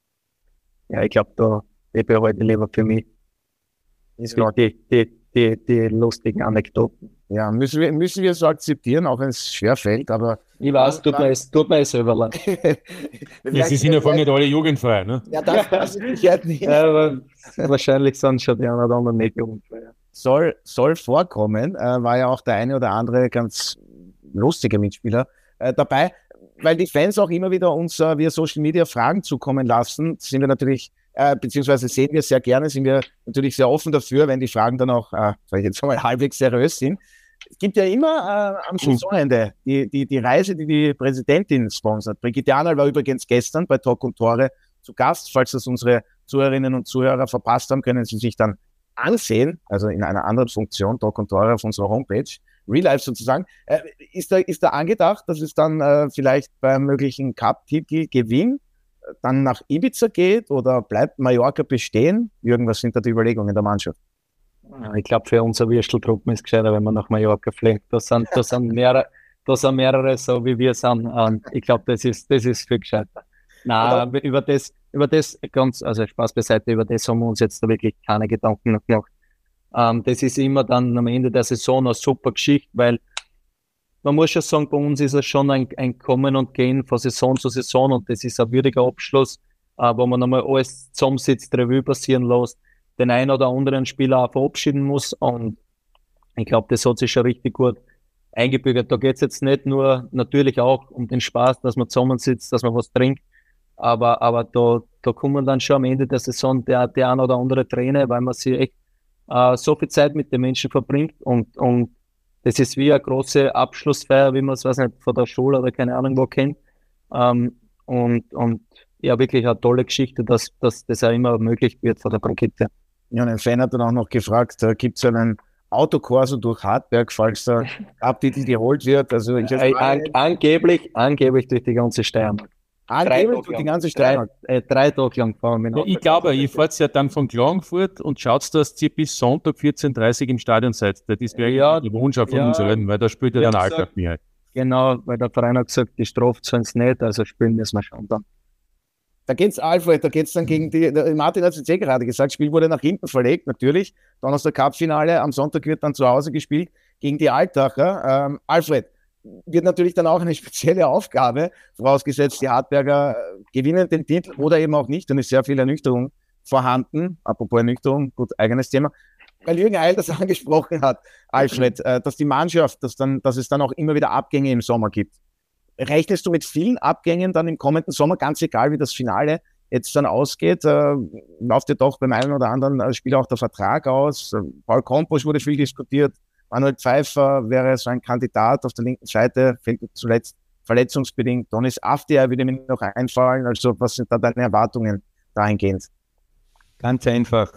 ja, ich glaube, da lebe ich heute lieber für mich. Ist die, die, die, die lustigen Anekdoten. Ja, müssen wir, müssen wir so akzeptieren, auch wenn es schwer fällt, aber... Ich weiß, tut mir es, tut mir es selber leid. Ja, Sie sind ja vor allem nicht alle jugendfrei, ne? Ja, das weiß ich halt nicht. Ja, aber wahrscheinlich sind schon die anderen, anderen nicht jugendfrei. Soll, soll vorkommen, äh, war ja auch der eine oder andere ganz lustige Mitspieler äh, dabei, weil die Fans auch immer wieder uns äh, via Social Media Fragen zukommen lassen, sind wir natürlich Äh, beziehungsweise sehen wir sehr gerne, sind wir natürlich sehr offen dafür, wenn die Fragen dann auch, äh, sag ich jetzt mal, halbwegs seriös sind. Es gibt ja immer äh, am Saisonende die, die, die Reise, die die Präsidentin sponsert. Brigitte Arnal war übrigens gestern bei Talk und Tore zu Gast. Falls das unsere Zuhörerinnen und Zuhörer verpasst haben, können sie sich dann ansehen, also in einer anderen Funktion, Talk und Tore auf unserer Homepage, Real Life sozusagen. Äh, ist, da, ist da angedacht, dass es dann äh, vielleicht beim möglichen Cup-Titel Gewinn dann nach Ibiza geht oder bleibt Mallorca bestehen? Jürgen, was sind da die Überlegungen der Mannschaft? Ich glaube, für unsere Würsteltruppen ist es gescheiter, wenn man nach Mallorca fliegt. Da sind, da sind, mehrere, da sind mehrere, so wie wir sind. Und ich glaube, das ist, das ist viel gescheiter. Nein, über das, über das ganz, also Spaß beiseite, über das haben wir uns jetzt da wirklich keine Gedanken noch gemacht. Ähm, das ist immer dann am Ende der Saison eine super Geschichte, weil man muss schon sagen, bei uns ist es schon ein, ein Kommen und Gehen von Saison zu Saison und das ist ein würdiger Abschluss, äh, wo man nochmal alles zusammensitzt, Revue passieren lässt, den einen oder anderen Spieler auch verabschieden muss und ich glaube, das hat sich schon richtig gut eingebürgert. Da geht es jetzt nicht nur natürlich auch um den Spaß, dass man zusammensitzt, dass man was trinkt, aber, aber da, da kommen dann schon am Ende der Saison der, der ein oder andere Träne, weil man sich echt äh, so viel Zeit mit den Menschen verbringt und, und das ist wie eine große Abschlussfeier, wie man es, weiß nicht, von der Schule oder keine Ahnung wo kennt. Ähm, und, und ja, wirklich eine tolle Geschichte, dass, dass das auch immer möglich wird von der Brigitte. Ja, ein Fan hat dann auch noch gefragt, äh, gibt es einen Autokorso durch Hartberg, falls der Abtitel geholt wird? Also ich äh, an, angeblich, angeblich durch die ganze Steiermark. Angeblich durch die ganze Steiermark. Drei, äh, drei Tage lang fahren wir. Ja, ich glaube, ihr fahrt ja dann von Klagenfurt und schaut, dass ihr bis Sonntag vierzehn Uhr dreißig im Stadion seid. Das wäre ja der Wunsch auch von ja, uns allen, weil da spielt ja dann Alltag gesagt, mehr. Genau, weil der Verein hat gesagt, die Strafe zahlen es nicht, also spielen müssen wir schon dann. Da geht's, Alfred, da geht's dann gegen die, der Martin hat es jetzt eh gerade gesagt, das Spiel wurde nach hinten verlegt, natürlich. Donnerstag Cup-Finale, am Sonntag wird dann zu Hause gespielt gegen die Altacher. Ähm, Alfred, wird natürlich dann auch eine spezielle Aufgabe, vorausgesetzt die Hartberger gewinnen den Titel oder eben auch nicht, dann ist sehr viel Ernüchterung vorhanden. Apropos Ernüchterung, gut, eigenes Thema. Weil Jürgen Heil das angesprochen hat, Alfred, äh, dass die Mannschaft, dass, dann, dass es dann auch immer wieder Abgänge im Sommer gibt. Rechnest du mit vielen Abgängen dann im kommenden Sommer, ganz egal wie das Finale jetzt dann ausgeht? Äh, läuft ja doch beim einen oder anderen Spieler auch der Vertrag aus. Paul Komposch wurde viel diskutiert. Manuel Pfeiffer wäre so ein Kandidat auf der linken Seite, fehlt zuletzt verletzungsbedingt. Donis Afdiay würde mir noch einfallen. Also was sind da deine Erwartungen dahingehend? Ganz einfach.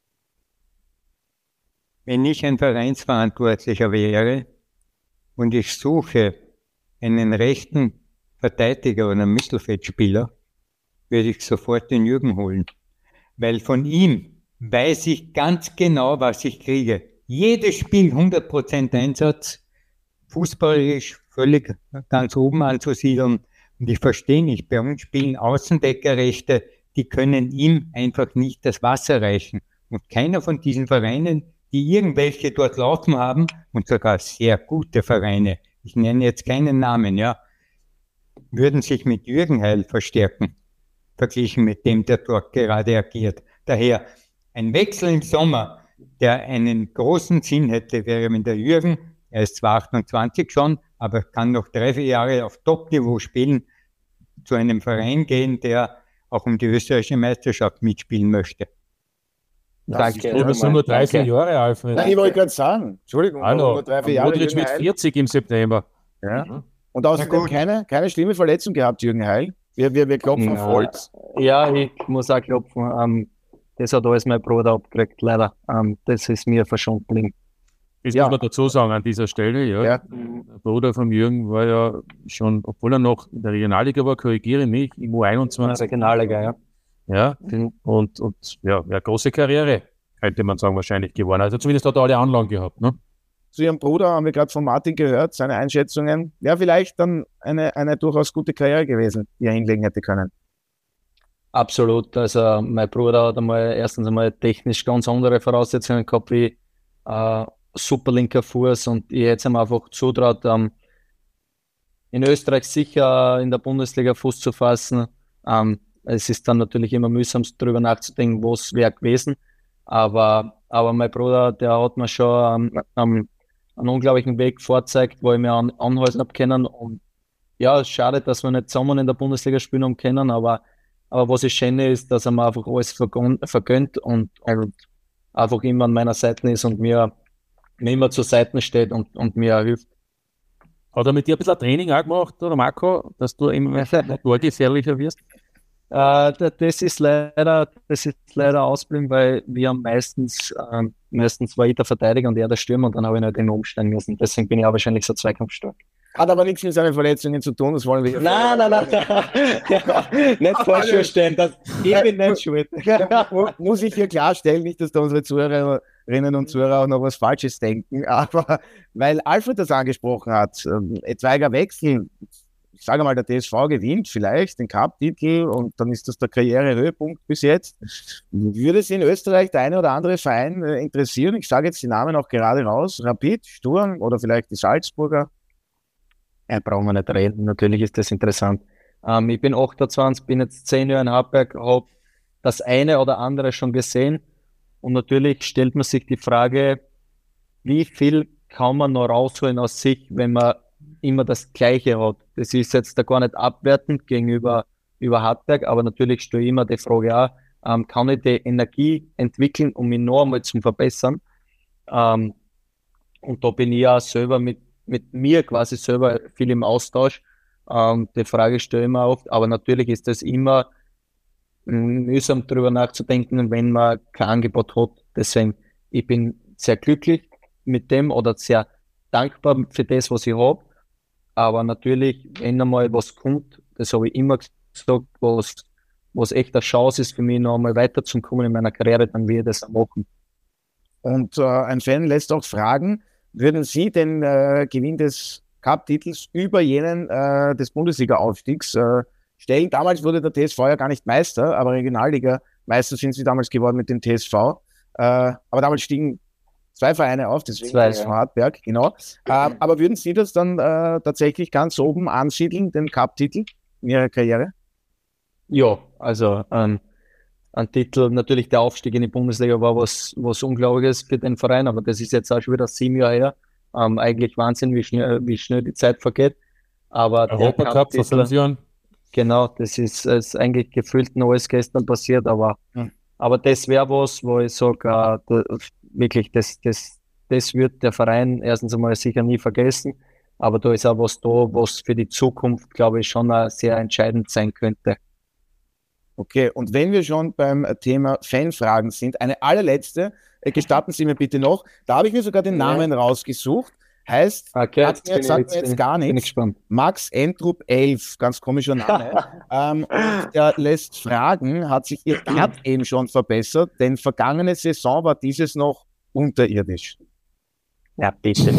Wenn ich ein Vereinsverantwortlicher wäre und ich suche einen rechten Verteidiger oder einen Mittelfeldspieler, würde ich sofort den Jürgen holen. Weil von ihm weiß ich ganz genau, was ich kriege. Jedes Spiel hundert Prozent Einsatz, fußballerisch völlig ganz oben anzusiedeln. Und ich verstehe nicht, bei uns spielen Außendeckerrechte, die können ihm einfach nicht das Wasser reichen. Und keiner von diesen Vereinen, die irgendwelche dort laufen haben, und sogar sehr gute Vereine, ich nenne jetzt keinen Namen, ja, würden sich mit Jürgen Heil verstärken, verglichen mit dem, der dort gerade agiert. Daher, ein Wechsel im Sommer, der einen großen Sinn hätte, wäre, wenn der Jürgen, er ist zwar achtundzwanzig schon, aber kann noch drei, vier Jahre auf Top-Niveau spielen, zu einem Verein gehen, der auch um die österreichische Meisterschaft mitspielen möchte. Das ist sowieso nur drei, vier Jahre, Alfred. Nein, ich wollte gerade sagen, Entschuldigung, Hallo, nur drei, vier Jahre. Modric mit vierzig im September. Ja. Mhm. Und außerdem keine, keine schlimme Verletzung gehabt, Jürgen Heil. Wir, wir, wir klopfen auf Holz. Ja, ich muss auch klopfen. Ähm, das hat alles mein Bruder abgekriegt, leider. Ähm, das ist mir verschont geblieben. Das ja. muss man dazu sagen an dieser Stelle. Ja. Ja. Der Bruder von Jürgen war ja schon, obwohl er noch in der Regionalliga war, korrigiere mich, im U einundzwanzig. Regionalliga, ja. Ja, und, und ja, eine große Karriere, könnte man sagen, wahrscheinlich geworden. Also zumindest hat er alle Anlagen gehabt. Ne? Zu Ihrem Bruder haben wir gerade von Martin gehört, seine Einschätzungen. Wäre vielleicht dann eine, eine durchaus gute Karriere gewesen, die er hinlegen hätte können. Absolut. Also mein Bruder hat einmal erstens einmal technisch ganz andere Voraussetzungen gehabt wie äh, super linker Fuß und ich hätte es ihm einfach zutraut, ähm, in Österreich sicher in der Bundesliga Fuß zu fassen. Ähm, es ist dann natürlich immer mühsam, darüber nachzudenken, was wäre gewesen. Aber, aber mein Bruder, der hat mir schon ähm, ähm, einen unglaublichen Weg vorgezeigt, wo ich mir an, anhalten habe können. Und ja, schade, dass wir nicht zusammen in der Bundesliga spielen haben können, aber, aber was ich schäne ist, dass er mir einfach alles vergönnt, vergönnt und, und einfach immer an meiner Seite ist und mir, mir immer zur Seite steht und, und mir hilft. Hat er mit dir ein bisschen Training auch gemacht, oder Marco, dass du immer torgefährlicher wirst? Uh, das ist leider, das ist leider ausgeblieben, weil wir haben meistens, äh, meistens war ich der Verteidiger und er der Stürmer und dann habe ich nicht den umsteigen müssen. Deswegen bin ich auch wahrscheinlich so zweikampfstark. Hat aber nichts mit seinen Verletzungen zu tun, das wollen wir. Nein, nein, nein. Nicht falsch verstehen, das, ich bin nicht schuld. Muss ich hier klarstellen, nicht, dass da unsere Zuhörerinnen und Zuhörer auch noch was Falsches denken, aber weil Alfred das angesprochen hat, ähm, etwaiger Wechsel, ich sage mal, der T S V gewinnt vielleicht den Cup-Titel und dann ist das der Karrierehöhepunkt bis jetzt. Würde es in Österreich der eine oder andere Verein äh, interessieren? Ich sage jetzt die Namen auch gerade raus, Rapid, Sturm oder vielleicht die Salzburger? Ja, brauchen wir nicht reden. Natürlich ist das interessant. Ähm, ich bin achtundzwanzig, bin jetzt zehn Jahre in Hartberg, habe das eine oder andere schon gesehen. Und natürlich stellt man sich die Frage, wie viel kann man noch rausholen aus sich, wenn man immer das Gleiche hat. Das ist jetzt da gar nicht abwertend gegenüber über Hartberg, aber natürlich stelle ich immer die Frage auch, ähm, kann ich die Energie entwickeln, um mich noch einmal zu verbessern? Ähm, und da bin ich ja selber mit mit mir quasi selber viel im Austausch. Ähm, die Frage stelle ich mir oft, aber natürlich ist das immer mühsam drüber nachzudenken, wenn man kein Angebot hat. Deswegen, ich bin sehr glücklich mit dem oder sehr dankbar für das, was ich habe. Aber natürlich, wenn einmal was kommt, das habe ich immer gesagt, was, was echt eine Chance ist für mich, noch einmal weiterzukommen in meiner Karriere, dann werde ich das auch machen. Und äh, ein Fan lässt auch fragen, würden Sie den äh, Gewinn des Cup-Titels über jenen äh, des Bundesliga-Aufstiegs äh, stellen? Damals wurde der T S V ja gar nicht Meister, aber Regionalliga-Meister sind sie damals geworden mit dem T S V. Äh, aber damals stiegen zwei Vereine auf, deswegen Zwei, T S V ja. Hartberg, genau. Äh, aber würden Sie das dann äh, tatsächlich ganz oben ansiedeln, den Cup-Titel in Ihrer Karriere? Ja, also ähm, ein Titel, natürlich der Aufstieg in die Bundesliga war was, was Unglaubliches für den Verein, aber das ist jetzt auch schon wieder sieben Jahre her. Ähm, eigentlich Wahnsinn, wie schnell, wie schnell die Zeit vergeht. Aber Europacup vor fünf Jahren. Genau, das ist, ist eigentlich gefühlt noch alles gestern passiert, aber, Hm. aber das wäre was, wo ich sage, äh, da, wirklich, das, das, das wird der Verein erstens einmal sicher nie vergessen, aber da ist auch was da, was für die Zukunft, glaube ich, schon auch sehr entscheidend sein könnte. Okay, und wenn wir schon beim Thema Fanfragen sind, eine allerletzte, äh, gestatten Sie mir bitte noch, da habe ich mir sogar den Namen rausgesucht, heißt, Okay, sagt mir, bin sagt ich mir jetzt bin- gar bin ich nichts, gespannt. Max Entrup elf, ganz komischer Name, ähm, und der lässt fragen, hat sich Ihr Dart eben schon verbessert, denn vergangene Saison war dieses noch unterirdisch. Ja, bitte.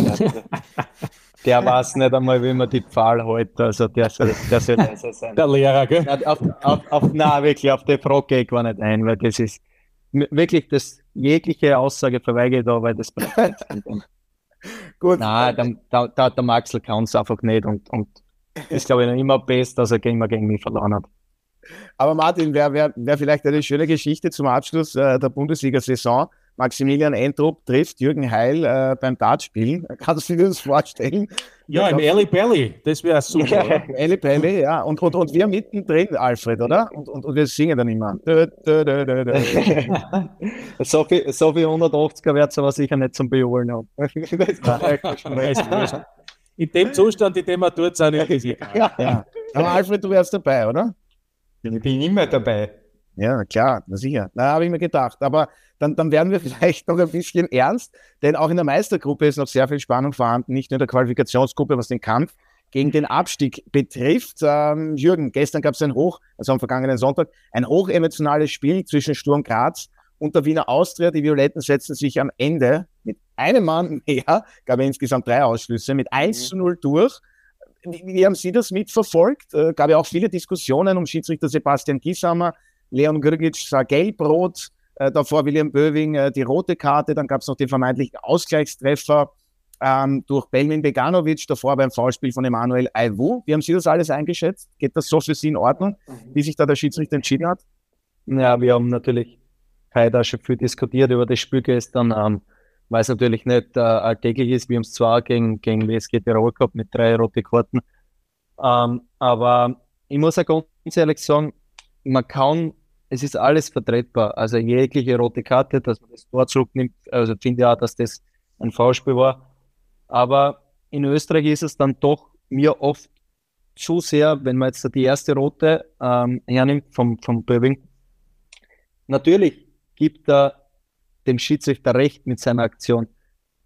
Der weiß nicht einmal, wie man die Pfahl hält, also der soll, der soll leiser sein. Der Lehrer, gell? Nein, auf, auf, auf, nein, wirklich, auf die Frage gehe ich gar nicht ein, weil das ist m- wirklich, das jegliche Aussage verweigere ich da, weil das bringt nichts. Und- und- Gut, Nein, der, der, der, der Maxl kann es einfach nicht und, und ist, glaube ich, noch immer best, dass er gegen, gegen mich verloren hat. aber Martin, wäre wär, wär vielleicht eine schöne Geschichte zum Abschluss äh, der Bundesliga-Saison. Maximilian Entrup trifft Jürgen Heil äh, beim Dartspielen. Kannst du dir das vorstellen? Ja, im Alley Belly, das wäre super, oder? Elli Pelli, ja. Und, und, und wir mittendrin, Alfred, oder? Und, und, und wir singen dann immer. Dö, dö, dö, dö, dö. So viel, so viel hundertachtziger wird es aber sicher nicht zum Beholen haben. In dem Zustand, in dem wir dort sind, ist es egal. Ja, ja. Aber Alfred, du wärst dabei, oder? Ich bin immer dabei. Ja, klar, na sicher. Na, habe ich mir gedacht. Aber dann, dann werden wir vielleicht noch ein bisschen ernst, denn auch in der Meistergruppe ist noch sehr viel Spannung vorhanden, nicht nur in der Qualifikationsgruppe, was den Kampf gegen den Abstieg betrifft. Ähm, Jürgen, gestern gab es ein Hoch, also am vergangenen Sonntag, ein hochemotionales Spiel zwischen Sturm Graz und der Wiener Austria. Die Violetten setzen sich am Ende mit einem Mann mehr, gab es insgesamt drei Ausschlüsse, mit eins zu null durch. Wie, wie haben Sie das mitverfolgt? Äh, gab ja auch viele Diskussionen um Schiedsrichter Sebastian Giesammer. Leon Grgic sah gelb-rot, äh, davor William Böwing äh, die rote Karte, dann gab es noch den vermeintlichen Ausgleichstreffer ähm, durch Belmin Beganovic, davor beim Foulspiel von Emanuel Aiwu. Wie haben Sie das alles eingeschätzt? Geht das so für Sie in Ordnung, wie sich da der Schiedsrichter entschieden hat? Ja, wir haben natürlich heute auch schon viel diskutiert über das Spiel gestern, ähm, weil es natürlich nicht äh, alltäglich ist. Wir haben es zwar gegen, gegen W S G Tirol gehabt mit drei rote Karten, ähm, aber ich muss auch ganz ehrlich sagen, man kann, es ist alles vertretbar. Also jegliche rote Karte, dass man das Tor zurücknimmt, also finde ich auch, dass das ein Foulspiel war. Aber in Österreich ist es dann doch mir oft zu sehr, wenn man jetzt die erste rote ähm, hernimmt vom, vom Böwing. Natürlich gibt er dem Schiedsrichter recht mit seiner Aktion.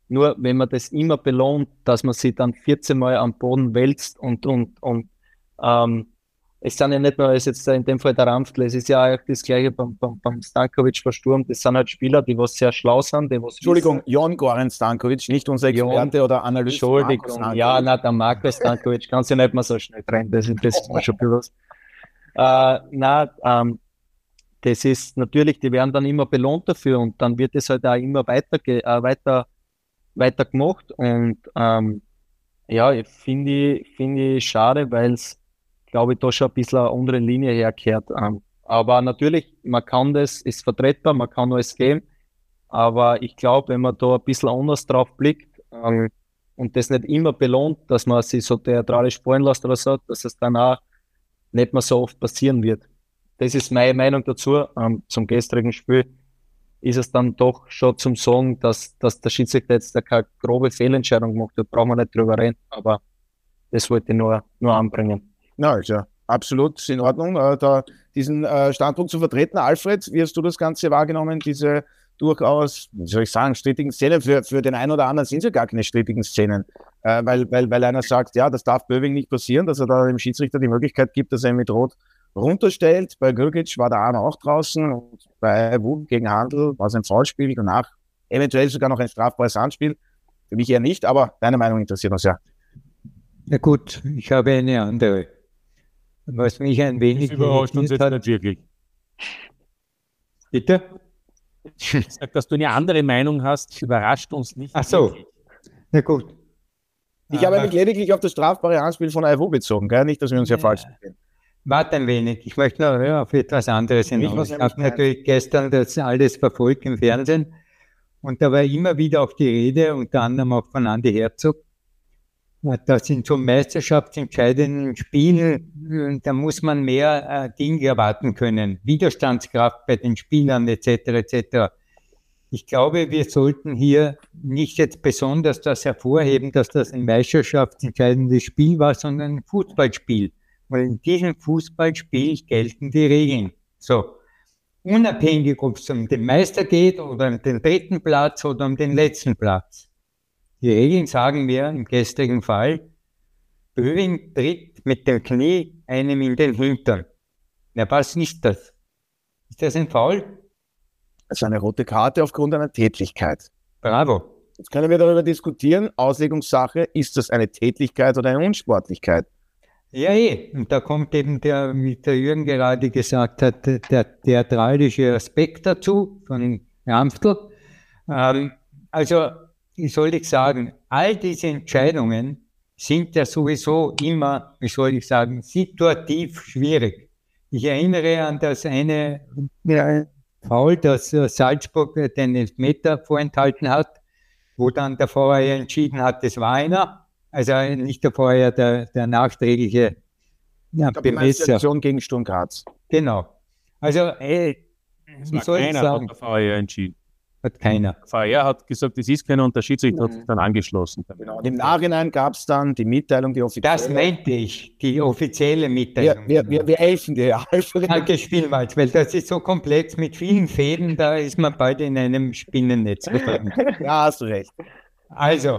Nur wenn man das immer belohnt, dass man sich dann vierzehn Mal am Boden wälzt und, und, und ähm, es sind ja nicht nur, es ist jetzt in dem Fall der Ramftl, es ist ja auch das Gleiche beim, beim, beim Stankovic versturmt. Das sind halt Spieler, die was sehr schlau sind, die was Entschuldigung, Jon Goran Stankovic, nicht unser Experte Jon, oder Analyst. Entschuldigung, ja, na, der Marco Stankovic kann sich nicht mehr so schnell trennen, das, das ist mir schon bewusst. Äh, na, ähm, das ist natürlich, die werden dann immer belohnt dafür und dann wird es halt auch immer weiter, äh, weiter, weiter gemacht und ähm, ja, ich finde ich, finde ich schade, weil es, glaube ich, da schon ein bisschen eine andere Linie herkehrt. Ähm, aber natürlich, man kann das, ist vertretbar, man kann alles geben, aber ich glaube, wenn man da ein bisschen anders drauf blickt ähm, und das nicht immer belohnt, dass man sich so theatralisch fallen lässt oder so, dass es dann auch nicht mehr so oft passieren wird. Das ist meine Meinung dazu. Ähm, zum gestrigen Spiel ist es dann doch schon zum Sagen, dass, dass der Schiedsrichter jetzt da keine grobe Fehlentscheidung gemacht hat, brauchen wir nicht drüber reden, aber das wollte ich nur, nur anbringen. Na, ist ja absolut in Ordnung, äh, da diesen äh, Standpunkt zu vertreten. Alfred, wie hast du das Ganze wahrgenommen, diese durchaus, wie soll ich sagen, strittigen Szenen? Für, für den einen oder anderen sind es ja gar keine strittigen Szenen, äh, weil, weil, weil einer sagt, ja, das darf Böwing nicht passieren, dass er da dem Schiedsrichter die Möglichkeit gibt, dass er ihn mit Rot runterstellt. Bei Grgic war der Arm auch draußen und bei Wut gegen Handel war es ein Foulspiel, danach eventuell sogar noch ein strafbares Handspiel. Für mich eher nicht, aber deine Meinung interessiert uns ja. Na gut, ich habe eine andere. Was mich ein wenig Das überrascht uns jetzt hat, nicht wirklich. Bitte? Ich sag, dass du eine andere Meinung hast, überrascht uns nicht. Ach so, wirklich. na gut. Ich habe mich lediglich auf das strafbare Handspiel von A I W bezogen, gell? Nicht, dass wir uns ja falsch verstehen. Warte ein wenig, ich möchte noch ja, auf etwas anderes hinaus. Ich habe natürlich gestern das alles verfolgt im Fernsehen und da war immer wieder auch die Rede, unter anderem auch von Andi Herzog, dass in so meisterschaftsentscheidenden Spielen, da muss man mehr äh, Dinge erwarten können, Widerstandskraft bei den Spielern et cetera et cetera. Ich glaube, wir sollten hier nicht jetzt besonders das hervorheben, dass das ein meisterschaftsentscheidendes Spiel war, sondern ein Fußballspiel. Weil in diesem Fußballspiel gelten die Regeln. So, unabhängig, ob es um den Meister geht oder um den dritten Platz oder um den letzten Platz. Die Regeln sagen mir im gestrigen Fall, Böwing tritt mit dem Knie einem in den Hintern. Na, was ist das? Ist das ein Foul? Das ist eine rote Karte aufgrund einer Tätlichkeit. Bravo. Jetzt können wir darüber diskutieren, Auslegungssache, ist das eine Tätlichkeit oder eine Unsportlichkeit? Ja, eh. Und da kommt eben der, wie der Jürgen gerade gesagt hat, der theatralische Aspekt dazu von Ramftl. Ähm, also, wie soll ich sagen, all diese Entscheidungen sind ja sowieso immer, wie soll ich sagen, situativ schwierig. Ich erinnere an das eine ja, Foul, das Salzburg den Elfmeter vorenthalten hat, wo dann der Vorher entschieden hat, das war einer. Also nicht der Vorher, der, der nachträgliche ja, Bemesser. Die Aktion gegen Sturm Graz. Genau. Also, ey, wie soll ich sagen? Hat der V R entschieden. Hat keiner. Der V R hat gesagt, es ist keiner und der Schiedsrichter hat sich dann angeschlossen. Genau. Und im Nachhinein gab es dann die Mitteilung, die offizielle. Das meinte ich, die offizielle Mitteilung. Wir, wir, wir, wir helfen dir, Alfred. Danke, Spielwald, weil das ist so komplex mit vielen Fäden, da ist man bald in einem Spinnennetz. Ja, hast du recht. Also,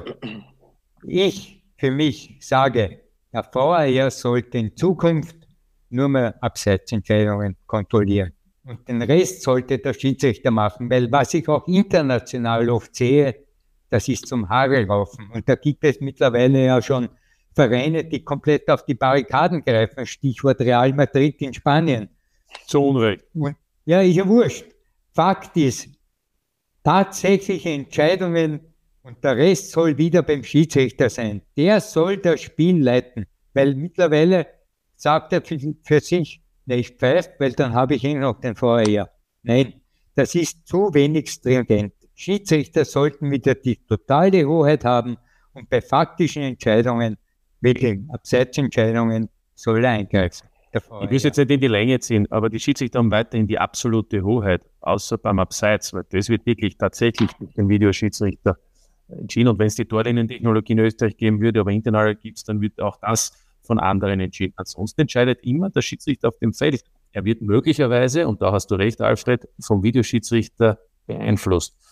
ich für mich sage, der V R sollte in Zukunft nur mehr Abseitsentscheidungen kontrollieren. Und den Rest sollte der Schiedsrichter machen, weil was ich auch international oft sehe, das ist zum Hagelraufen. Und da gibt es mittlerweile ja schon Vereine, die komplett auf die Barrikaden greifen. Stichwort Real Madrid in Spanien. Zu Unrecht. Und, ja, ist ja wurscht. Fakt ist, tatsächliche Entscheidungen und der Rest soll wieder beim Schiedsrichter sein. Der soll das Spiel leiten, weil mittlerweile sagt er für, für sich, ne, ich pfeife, weil dann habe ich eh noch den V R. Nein, das ist zu wenig stringent. Schiedsrichter sollten wieder die totale Hoheit haben und bei faktischen Entscheidungen, wirklich Abseitsentscheidungen, soll er eingreifen. Ich will es jetzt nicht in die Länge ziehen, aber die Schiedsrichter haben weiterhin die absolute Hoheit, außer beim Abseits, weil das wird wirklich tatsächlich durch den Videoschiedsrichter entschieden. Und wenn es die Torlinientechnologie in Österreich geben würde, aber international gibt es, dann wird auch das von anderen entschieden. Ansonsten entscheidet immer der Schiedsrichter auf dem Feld. Er wird möglicherweise, und da hast du recht, Alfred, vom Videoschiedsrichter beeinflusst.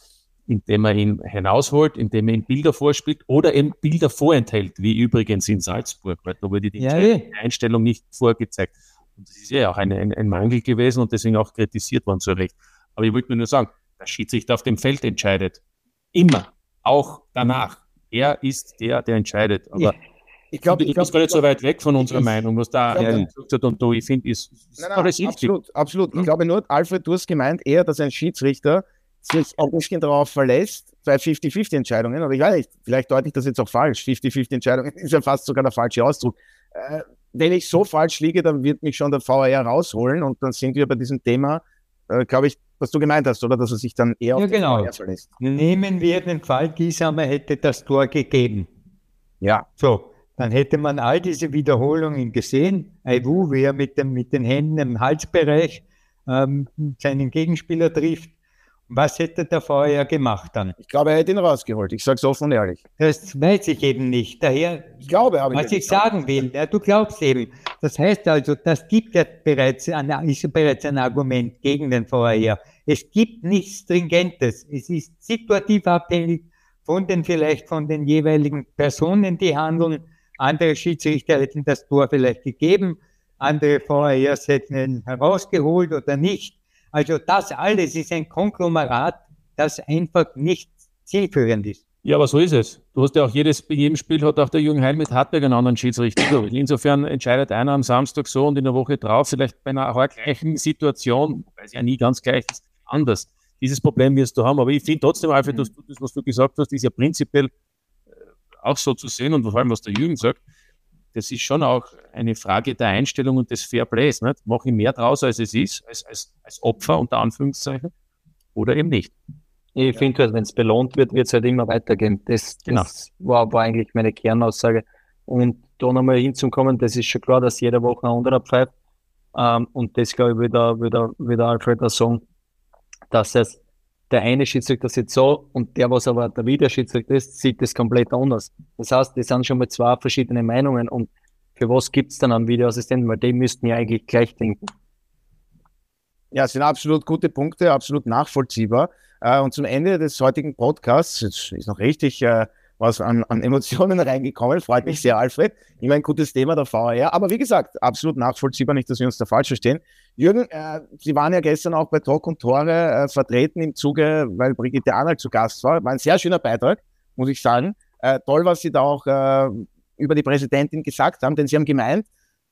indem er ihn hinausholt, indem er ihm Bilder vorspielt oder eben Bilder vorenthält, wie übrigens in Salzburg, weil da wurde die Ja, Einstellung nicht vorgezeigt. Und das ist ja auch eine, ein, ein Mangel gewesen und deswegen auch kritisiert worden, zu Recht. Aber ich wollte nur sagen, der Schiedsrichter auf dem Feld entscheidet. Immer. Auch danach. Er ist der, der entscheidet. Aber ich glaube, du bist gar nicht so weit weg von unserer ich, Meinung, was da ja, gesagt hat. Und du, ich finde, ist, ist nein, nein, alles richtig. Absolut, absolut. Ich glaube nur, Alfred, du hast gemeint eher, dass ein Schiedsrichter sich ein bisschen darauf verlässt, bei fünfzig fünfzig Entscheidungen, oder ich weiß nicht, vielleicht deute ich das jetzt auch falsch, fünfzig fünfzig Entscheidungen ist ja fast sogar der falsche Ausdruck. Äh, wenn ich so falsch liege, dann wird mich schon der V A R rausholen und dann sind wir bei diesem Thema, äh, glaube ich, was du gemeint hast, oder? Dass er sich dann eher ja, auf den genau. V A R verlässt. Nehmen wir den Fall, Giesamer hätte das Tor gegeben. Ja. So, dann hätte man all diese Wiederholungen gesehen. Aiwu, wie er mit, dem, mit den Händen im Halsbereich ähm, seinen Gegenspieler trifft. Was hätte der V A R gemacht dann? Ich glaube, er hätte ihn rausgeholt. Ich sage es offen und ehrlich. Das weiß ich eben nicht. Daher, ich glaube, aber was ich, ich sagen will, ja, du glaubst eben. Das heißt also, das gibt ja bereits ein, ist ja bereits ein Argument gegen den V A R. Es gibt nichts Stringentes. Es ist situativ abhängig von den vielleicht von den jeweiligen Personen, die handeln. Andere Schiedsrichter hätten das Tor vielleicht gegeben, andere V A Rs hätten ihn herausgeholt oder nicht. Also das alles ist ein Konglomerat, das einfach nicht zielführend ist. Ja, aber so ist es. Du hast ja auch jedes, bei jedem Spiel hat auch der Jürgen Hein mit Hartberg einen anderen Schiedsrichter. Insofern entscheidet einer am Samstag so und in der Woche drauf vielleicht bei einer gleichen Situation, weil es ja nie ganz gleich ist, anders. Dieses Problem wirst du haben. Aber ich finde trotzdem, Alfred, dass du das, was du gesagt hast, ist ja prinzipiell auch so zu sehen und vor allem, was der Jürgen sagt, das ist schon auch eine Frage der Einstellung und des Fairplays. Nicht? Mache ich mehr draus, als es ist, als, als, als Opfer unter Anführungszeichen, oder eben nicht. Ich finde halt, wenn es belohnt wird, wird es halt immer weitergehen. Das, das genau. war, war eigentlich meine Kernaussage. Und da nochmal hinzukommen, das ist schon klar, dass jede Woche ein anderer pfeift. Ähm, und das, glaube ich, wieder, wieder, wieder Alfred auch sagen, dass es der eine Schiedsrichter sieht so und der, was aber der Videoschiedsrichter ist, sieht das komplett anders. Das heißt, das sind schon mal zwei verschiedene Meinungen und für was gibt es dann einen Videoassistenten, weil die müssten ja eigentlich gleich denken. Ja, es sind absolut gute Punkte, absolut nachvollziehbar. Und zum Ende des heutigen Podcasts, jetzt ist noch richtig äh, was an, an Emotionen reingekommen, freut mich sehr, Alfred. Immer ein gutes Thema, der V A R. Aber wie gesagt, absolut nachvollziehbar, nicht, dass wir uns da falsch verstehen. Jürgen, äh, Sie waren ja gestern auch bei Talk und Tore äh, vertreten im Zuge, weil Brigitte Arnold zu Gast war. War ein sehr schöner Beitrag, muss ich sagen. Äh, toll, was Sie da auch äh, über die Präsidentin gesagt haben, denn Sie haben gemeint,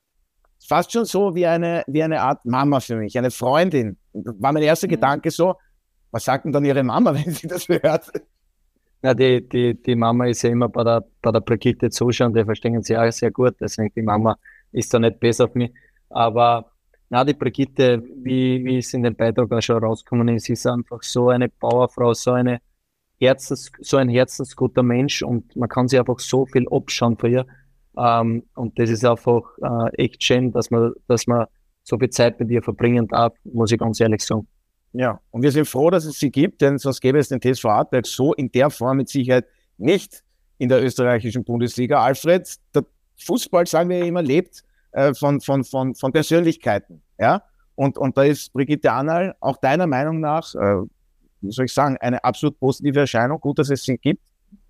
fast schon so wie eine, wie eine Art Mama für mich, eine Freundin. War mein erster mhm. Gedanke so, was sagt denn dann Ihre Mama, wenn sie das hört? Ja, die, die, die Mama ist ja immer bei der, bei der Brigitte zuschauen, die verstehen sie auch sehr gut, deswegen die Mama ist da nicht besser auf mich. Aber na, die Brigitte, wie, wie es in dem Beitrag auch schon rausgekommen ist, ist einfach so eine Powerfrau, so eine Herzens, so ein herzensguter Mensch und man kann sich einfach so viel abschauen von ihr. Ähm, und das ist einfach äh, echt schön, dass man, dass man so viel Zeit mit ihr verbringen darf, muss ich ganz ehrlich sagen. Ja, und wir sind froh, dass es sie gibt, denn sonst gäbe es den T S V Artberg so in der Form mit Sicherheit nicht in der österreichischen Bundesliga. Alfred, der Fußball, sagen wir immer, lebt äh, von, von, von, von Persönlichkeiten. Ja? Und, und da ist Brigitte Arnold auch deiner Meinung nach, äh, wie soll ich sagen, eine absolut positive Erscheinung. Gut, dass es sie gibt.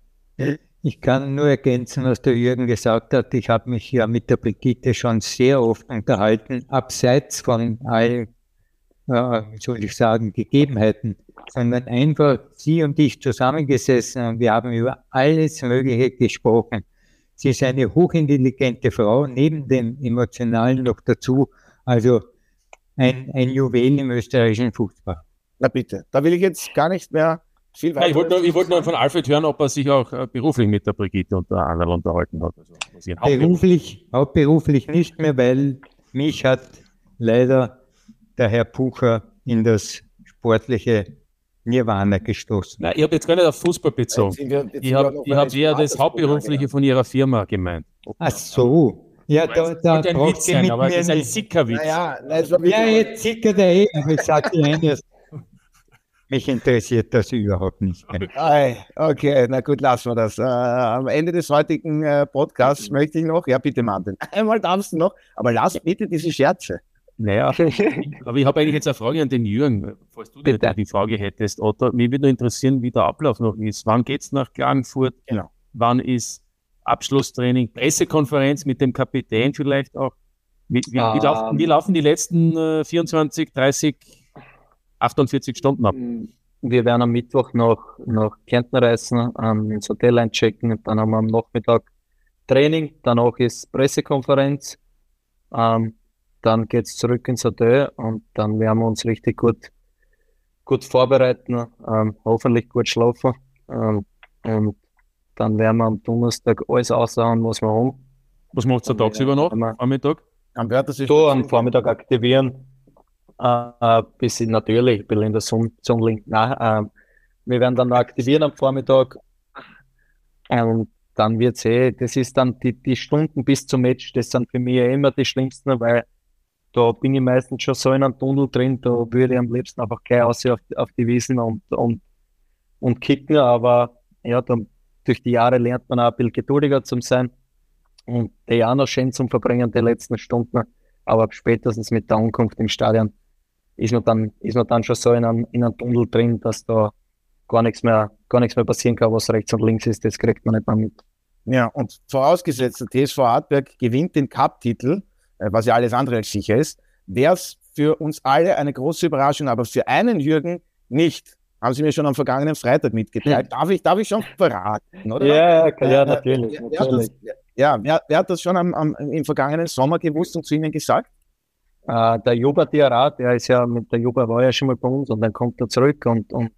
Ich kann nur ergänzen, was der Jürgen gesagt hat. Ich habe mich ja mit der Brigitte schon sehr oft unterhalten, abseits von allen, äh, wie soll ich sagen, Gegebenheiten, sondern einfach sie und ich zusammengesessen und wir haben über alles Mögliche gesprochen. Sie ist eine hochintelligente Frau, neben dem Emotionalen noch dazu, also ein, ein Juwel im österreichischen Fußball. Na bitte, da will ich jetzt gar nicht mehr viel weiter. Ja, ich wollte nur, wollt nur von Alfred hören, ob er sich auch äh, beruflich mit der Brigitte und der Arnold unterhalten hat. Also, beruflich, hauptberuflich nicht mehr, weil mich hat leider der Herr Pucher in das sportliche Nirvana gestoßen. Nein, ich habe jetzt gar nicht auf Fußball bezogen. Wir, ich habe hab eher das Hauptberufliche von Ihrer Firma gemeint. Ach so. Ja, da, da ein Witz sein, aber das ist ein Sickerwitz. Naja, ja, jetzt sickert er eh, aber ich sage dir eines. Mich interessiert das überhaupt nicht mehr. Okay, na gut, lassen wir das. Äh, am Ende des heutigen äh, Podcasts möchte ich noch, ja bitte Martin, einmal darfst du noch, aber lass bitte diese Scherze. Naja, aber ich habe eigentlich jetzt eine Frage an den Jürgen, falls du Bitte. die Frage hättest, Otto. Mich würde nur interessieren, wie der Ablauf noch ist. Wann geht's nach Klagenfurt? Genau. Wann ist Abschlusstraining, Pressekonferenz mit dem Kapitän vielleicht auch? Wie, wie, Ähm. wie, laufen, wie laufen die letzten äh, vierundzwanzig, dreißig, achtundvierzig Stunden ab? Wir werden am Mittwoch nach, nach Kärnten reisen, ähm, ins Hotel einchecken, dann haben wir am Nachmittag Training, danach ist Pressekonferenz, ähm, dann geht's zurück ins Hotel und dann werden wir uns richtig gut, gut vorbereiten, ähm, hoffentlich gut schlafen, ähm, und dann werden wir am Donnerstag alles aushauen, was wir haben. Was macht ihr tagsüber noch, Ja, am Mittag? Am Wörthersee. So am Vormittag aktivieren, äh, bis ich natürlich, ein bisschen in der Sonne, Sonnenlicht, nein, äh, wir werden dann noch aktivieren am Vormittag, und dann wird's eh, das ist dann die, die Stunden bis zum Match, das sind für mich ja immer die schlimmsten, weil da bin ich meistens schon so in einem Tunnel drin, da würde ich am liebsten einfach gleich raus auf, auf die Wiesen und, und, und kicken, aber ja, dann, durch die Jahre lernt man auch ein bisschen geduldiger zu sein und die auch noch schön zum Verbringen, die letzten Stunden, aber spätestens mit der Ankunft im Stadion ist man dann, ist man dann schon so in einem, in einem Tunnel drin, dass da gar nichts mehr, gar nichts mehr passieren kann, was rechts und links ist, das kriegt man nicht mehr mit. Ja, und vorausgesetzt, der T S V Artberg gewinnt den Cup-Titel, äh, was ja alles andere als sicher ist, wäre es für uns alle eine große Überraschung, aber für einen Jürgen nicht. Haben Sie mir schon am vergangenen Freitag mitgeteilt. Darf ich, darf ich schon verraten, oder? Ja, ja, ja, Äh, natürlich. Wer, wer, hat das, ja, wer, wer hat das schon am, am, im vergangenen Sommer gewusst und zu Ihnen gesagt? Äh, der Juba Diarra, der ist ja, mit der Juba war ja schon mal bei uns und dann kommt er zurück und, und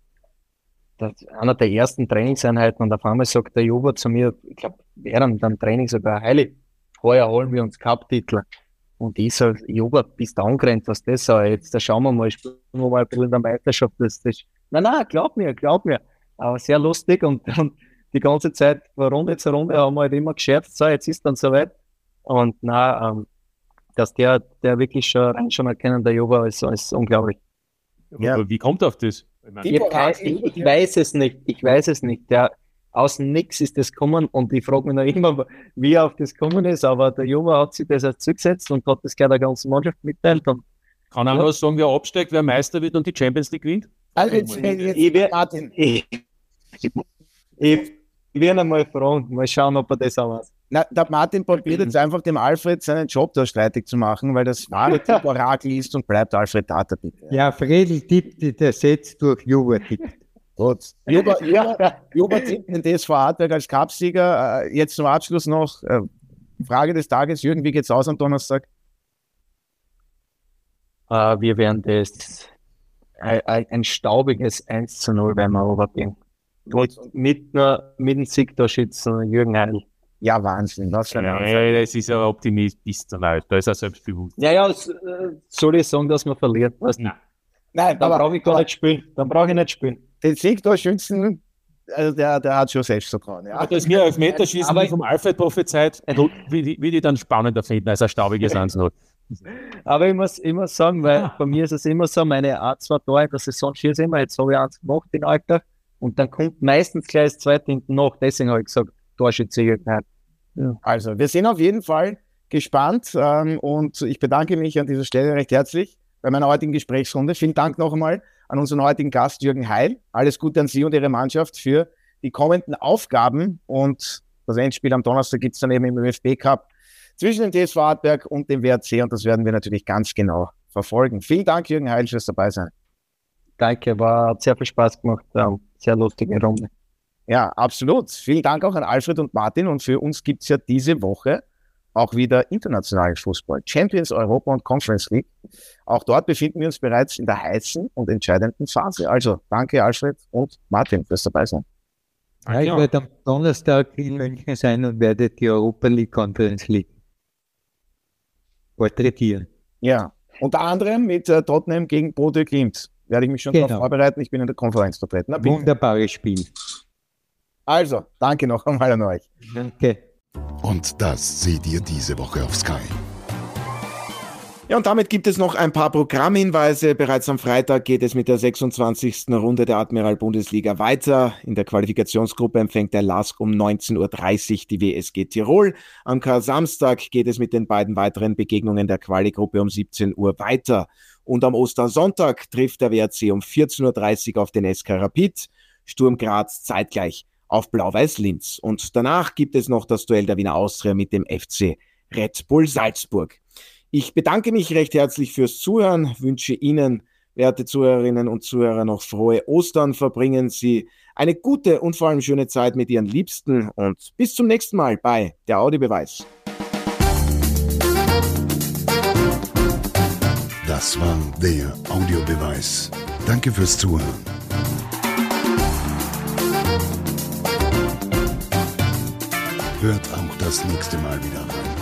das ist einer der ersten Trainingseinheiten und auf einmal sagt der Juba zu mir, ich glaube, während dem Training sogar, Heilig, heuer holen wir uns Cup-Titel. Und ich sag, Juba, bist du angerannt, was das soll? Jetzt da schauen wir mal, spielen wir mal ein bisschen in der Meisterschaft. Das, das, nein, nein, glaub mir, glaub mir. Aber sehr lustig und, und die ganze Zeit von Runde zu Runde haben wir halt immer gescherzt, so, jetzt ist dann soweit. Und na, ähm, dass der, der wirklich schon rein schon erkennen, der Juba, ist, ist unglaublich. Ja. Aber wie kommt er auf das? Ich meine, Ich, weiß, ich, ich weiß es nicht, ich weiß es nicht. Der, aus dem Nix ist das gekommen und ich frage mich noch immer, wie er auf das gekommen ist, aber der Juba hat sich das jetzt zugesetzt und hat das gleich der ganzen Mannschaft mitteilt. Und kann er Ja. nur sagen, wer absteigt, wer Meister wird und die Champions League gewinnt? Also jetzt, jetzt, Ich wär- Martin. ich, ich, ich werde ihn mal fragen, mal schauen, ob er das auch weiß. Na, der Martin probiert jetzt einfach dem Alfred seinen Job da streitig zu machen, weil das wahre Tipp-Orakel ist und bleibt Alfred Tata, bitte. Ja, Fredel tippt, der setzt durch Juba tippt. Gut. Juba, Juba, Juba tippt den T S V Artberg als Cupsieger. Äh, Jetzt zum Abschluss noch äh, Frage des Tages. Jürgen, wie geht's aus am Donnerstag? Äh, wir werden das ein, ein, ein staubiges eins zu null werden wir runterbringen. Mit, mit, einer- mit dem Siegtorschützen Jürgen Heil. Ja, Wahnsinn. Was für ein Ja, Anfang. ja, das ist ja Optimist, bis dann halt. Da ist er selbstbewusst. Ja, ja, s- äh, soll ich sagen, dass man verliert? Weißt du? Nein. Nein, Dann aber brauche ich gar nicht spielen. Dann brauche ich nicht spielen. den Siegtorschützen, also der, der hat schon Selbstvertrauen. Ja. Aber das mir Elfmeterschießen Aber- wie vom Alfred prophezeit, wie die, wie die dann spannender finden als ein staubiges eins null. Aber ich muss, ich muss sagen, weil bei mir ist es immer so, meine Art zwei Tore in der Saison schieße immer, jetzt habe ich eins gemacht in Alter und dann kommt meistens gleich das zweite hinten nach. Deswegen habe ich gesagt, Torschütze Jürgen Heil. Also, wir sind auf jeden Fall gespannt ähm, und ich bedanke mich an dieser Stelle recht herzlich bei meiner heutigen Gesprächsrunde. Vielen Dank noch einmal an unseren heutigen Gast Jürgen Heil. Alles Gute an Sie und Ihre Mannschaft für die kommenden Aufgaben und das Endspiel am Donnerstag gibt es dann eben im Ö F B Cup zwischen dem T S V Artberg und dem W R C und das werden wir natürlich ganz genau verfolgen. Vielen Dank, Jürgen Heil, fürs dabei sein. Danke, war, hat sehr viel Spaß gemacht. Ähm, sehr lustige Runde. Ja, absolut. Vielen Dank auch an Alfred und Martin und für uns gibt es ja diese Woche auch wieder internationalen Fußball. Champions Europa und Conference League. Auch dort befinden wir uns bereits in der heißen und entscheidenden Phase. Also danke Alfred und Martin fürs dabei sein. Ja, ich werde am Donnerstag in München sein und werde die Europa League Conference League porträtieren. Ja, unter anderem mit äh, Tottenham gegen Bodø Glimt. Werde ich mich schon Genau. darauf vorbereiten. Ich bin in der Konferenz vertreten. Na, bitte. Wunderbares Spiel. Also, danke noch einmal an euch. Danke. Und das seht ihr diese Woche auf Sky. Ja, und damit gibt es noch ein paar Programmhinweise. Bereits am Freitag geht es mit der sechsundzwanzigsten Runde der Admiral-Bundesliga weiter. In der Qualifikationsgruppe empfängt der L A S K um neunzehn Uhr dreißig die W S G Tirol. Am Kar-Samstag geht es mit den beiden weiteren Begegnungen der Quali-Gruppe um siebzehn Uhr weiter. Und am Ostersonntag trifft der W R C um vierzehn Uhr dreißig auf den S K Rapid, Sturm Graz zeitgleich auf Blau-Weiß Linz. Und danach gibt es noch das Duell der Wiener Austria mit dem F C Red Bull Salzburg. Ich bedanke mich recht herzlich fürs Zuhören, wünsche Ihnen, werte Zuhörerinnen und Zuhörer, noch frohe Ostern. Verbringen Sie eine gute und vor allem schöne Zeit mit Ihren Liebsten und bis zum nächsten Mal bei der Audiobeweis. Das war der Audiobeweis. Danke fürs Zuhören. Hört auch das nächste Mal wieder rein.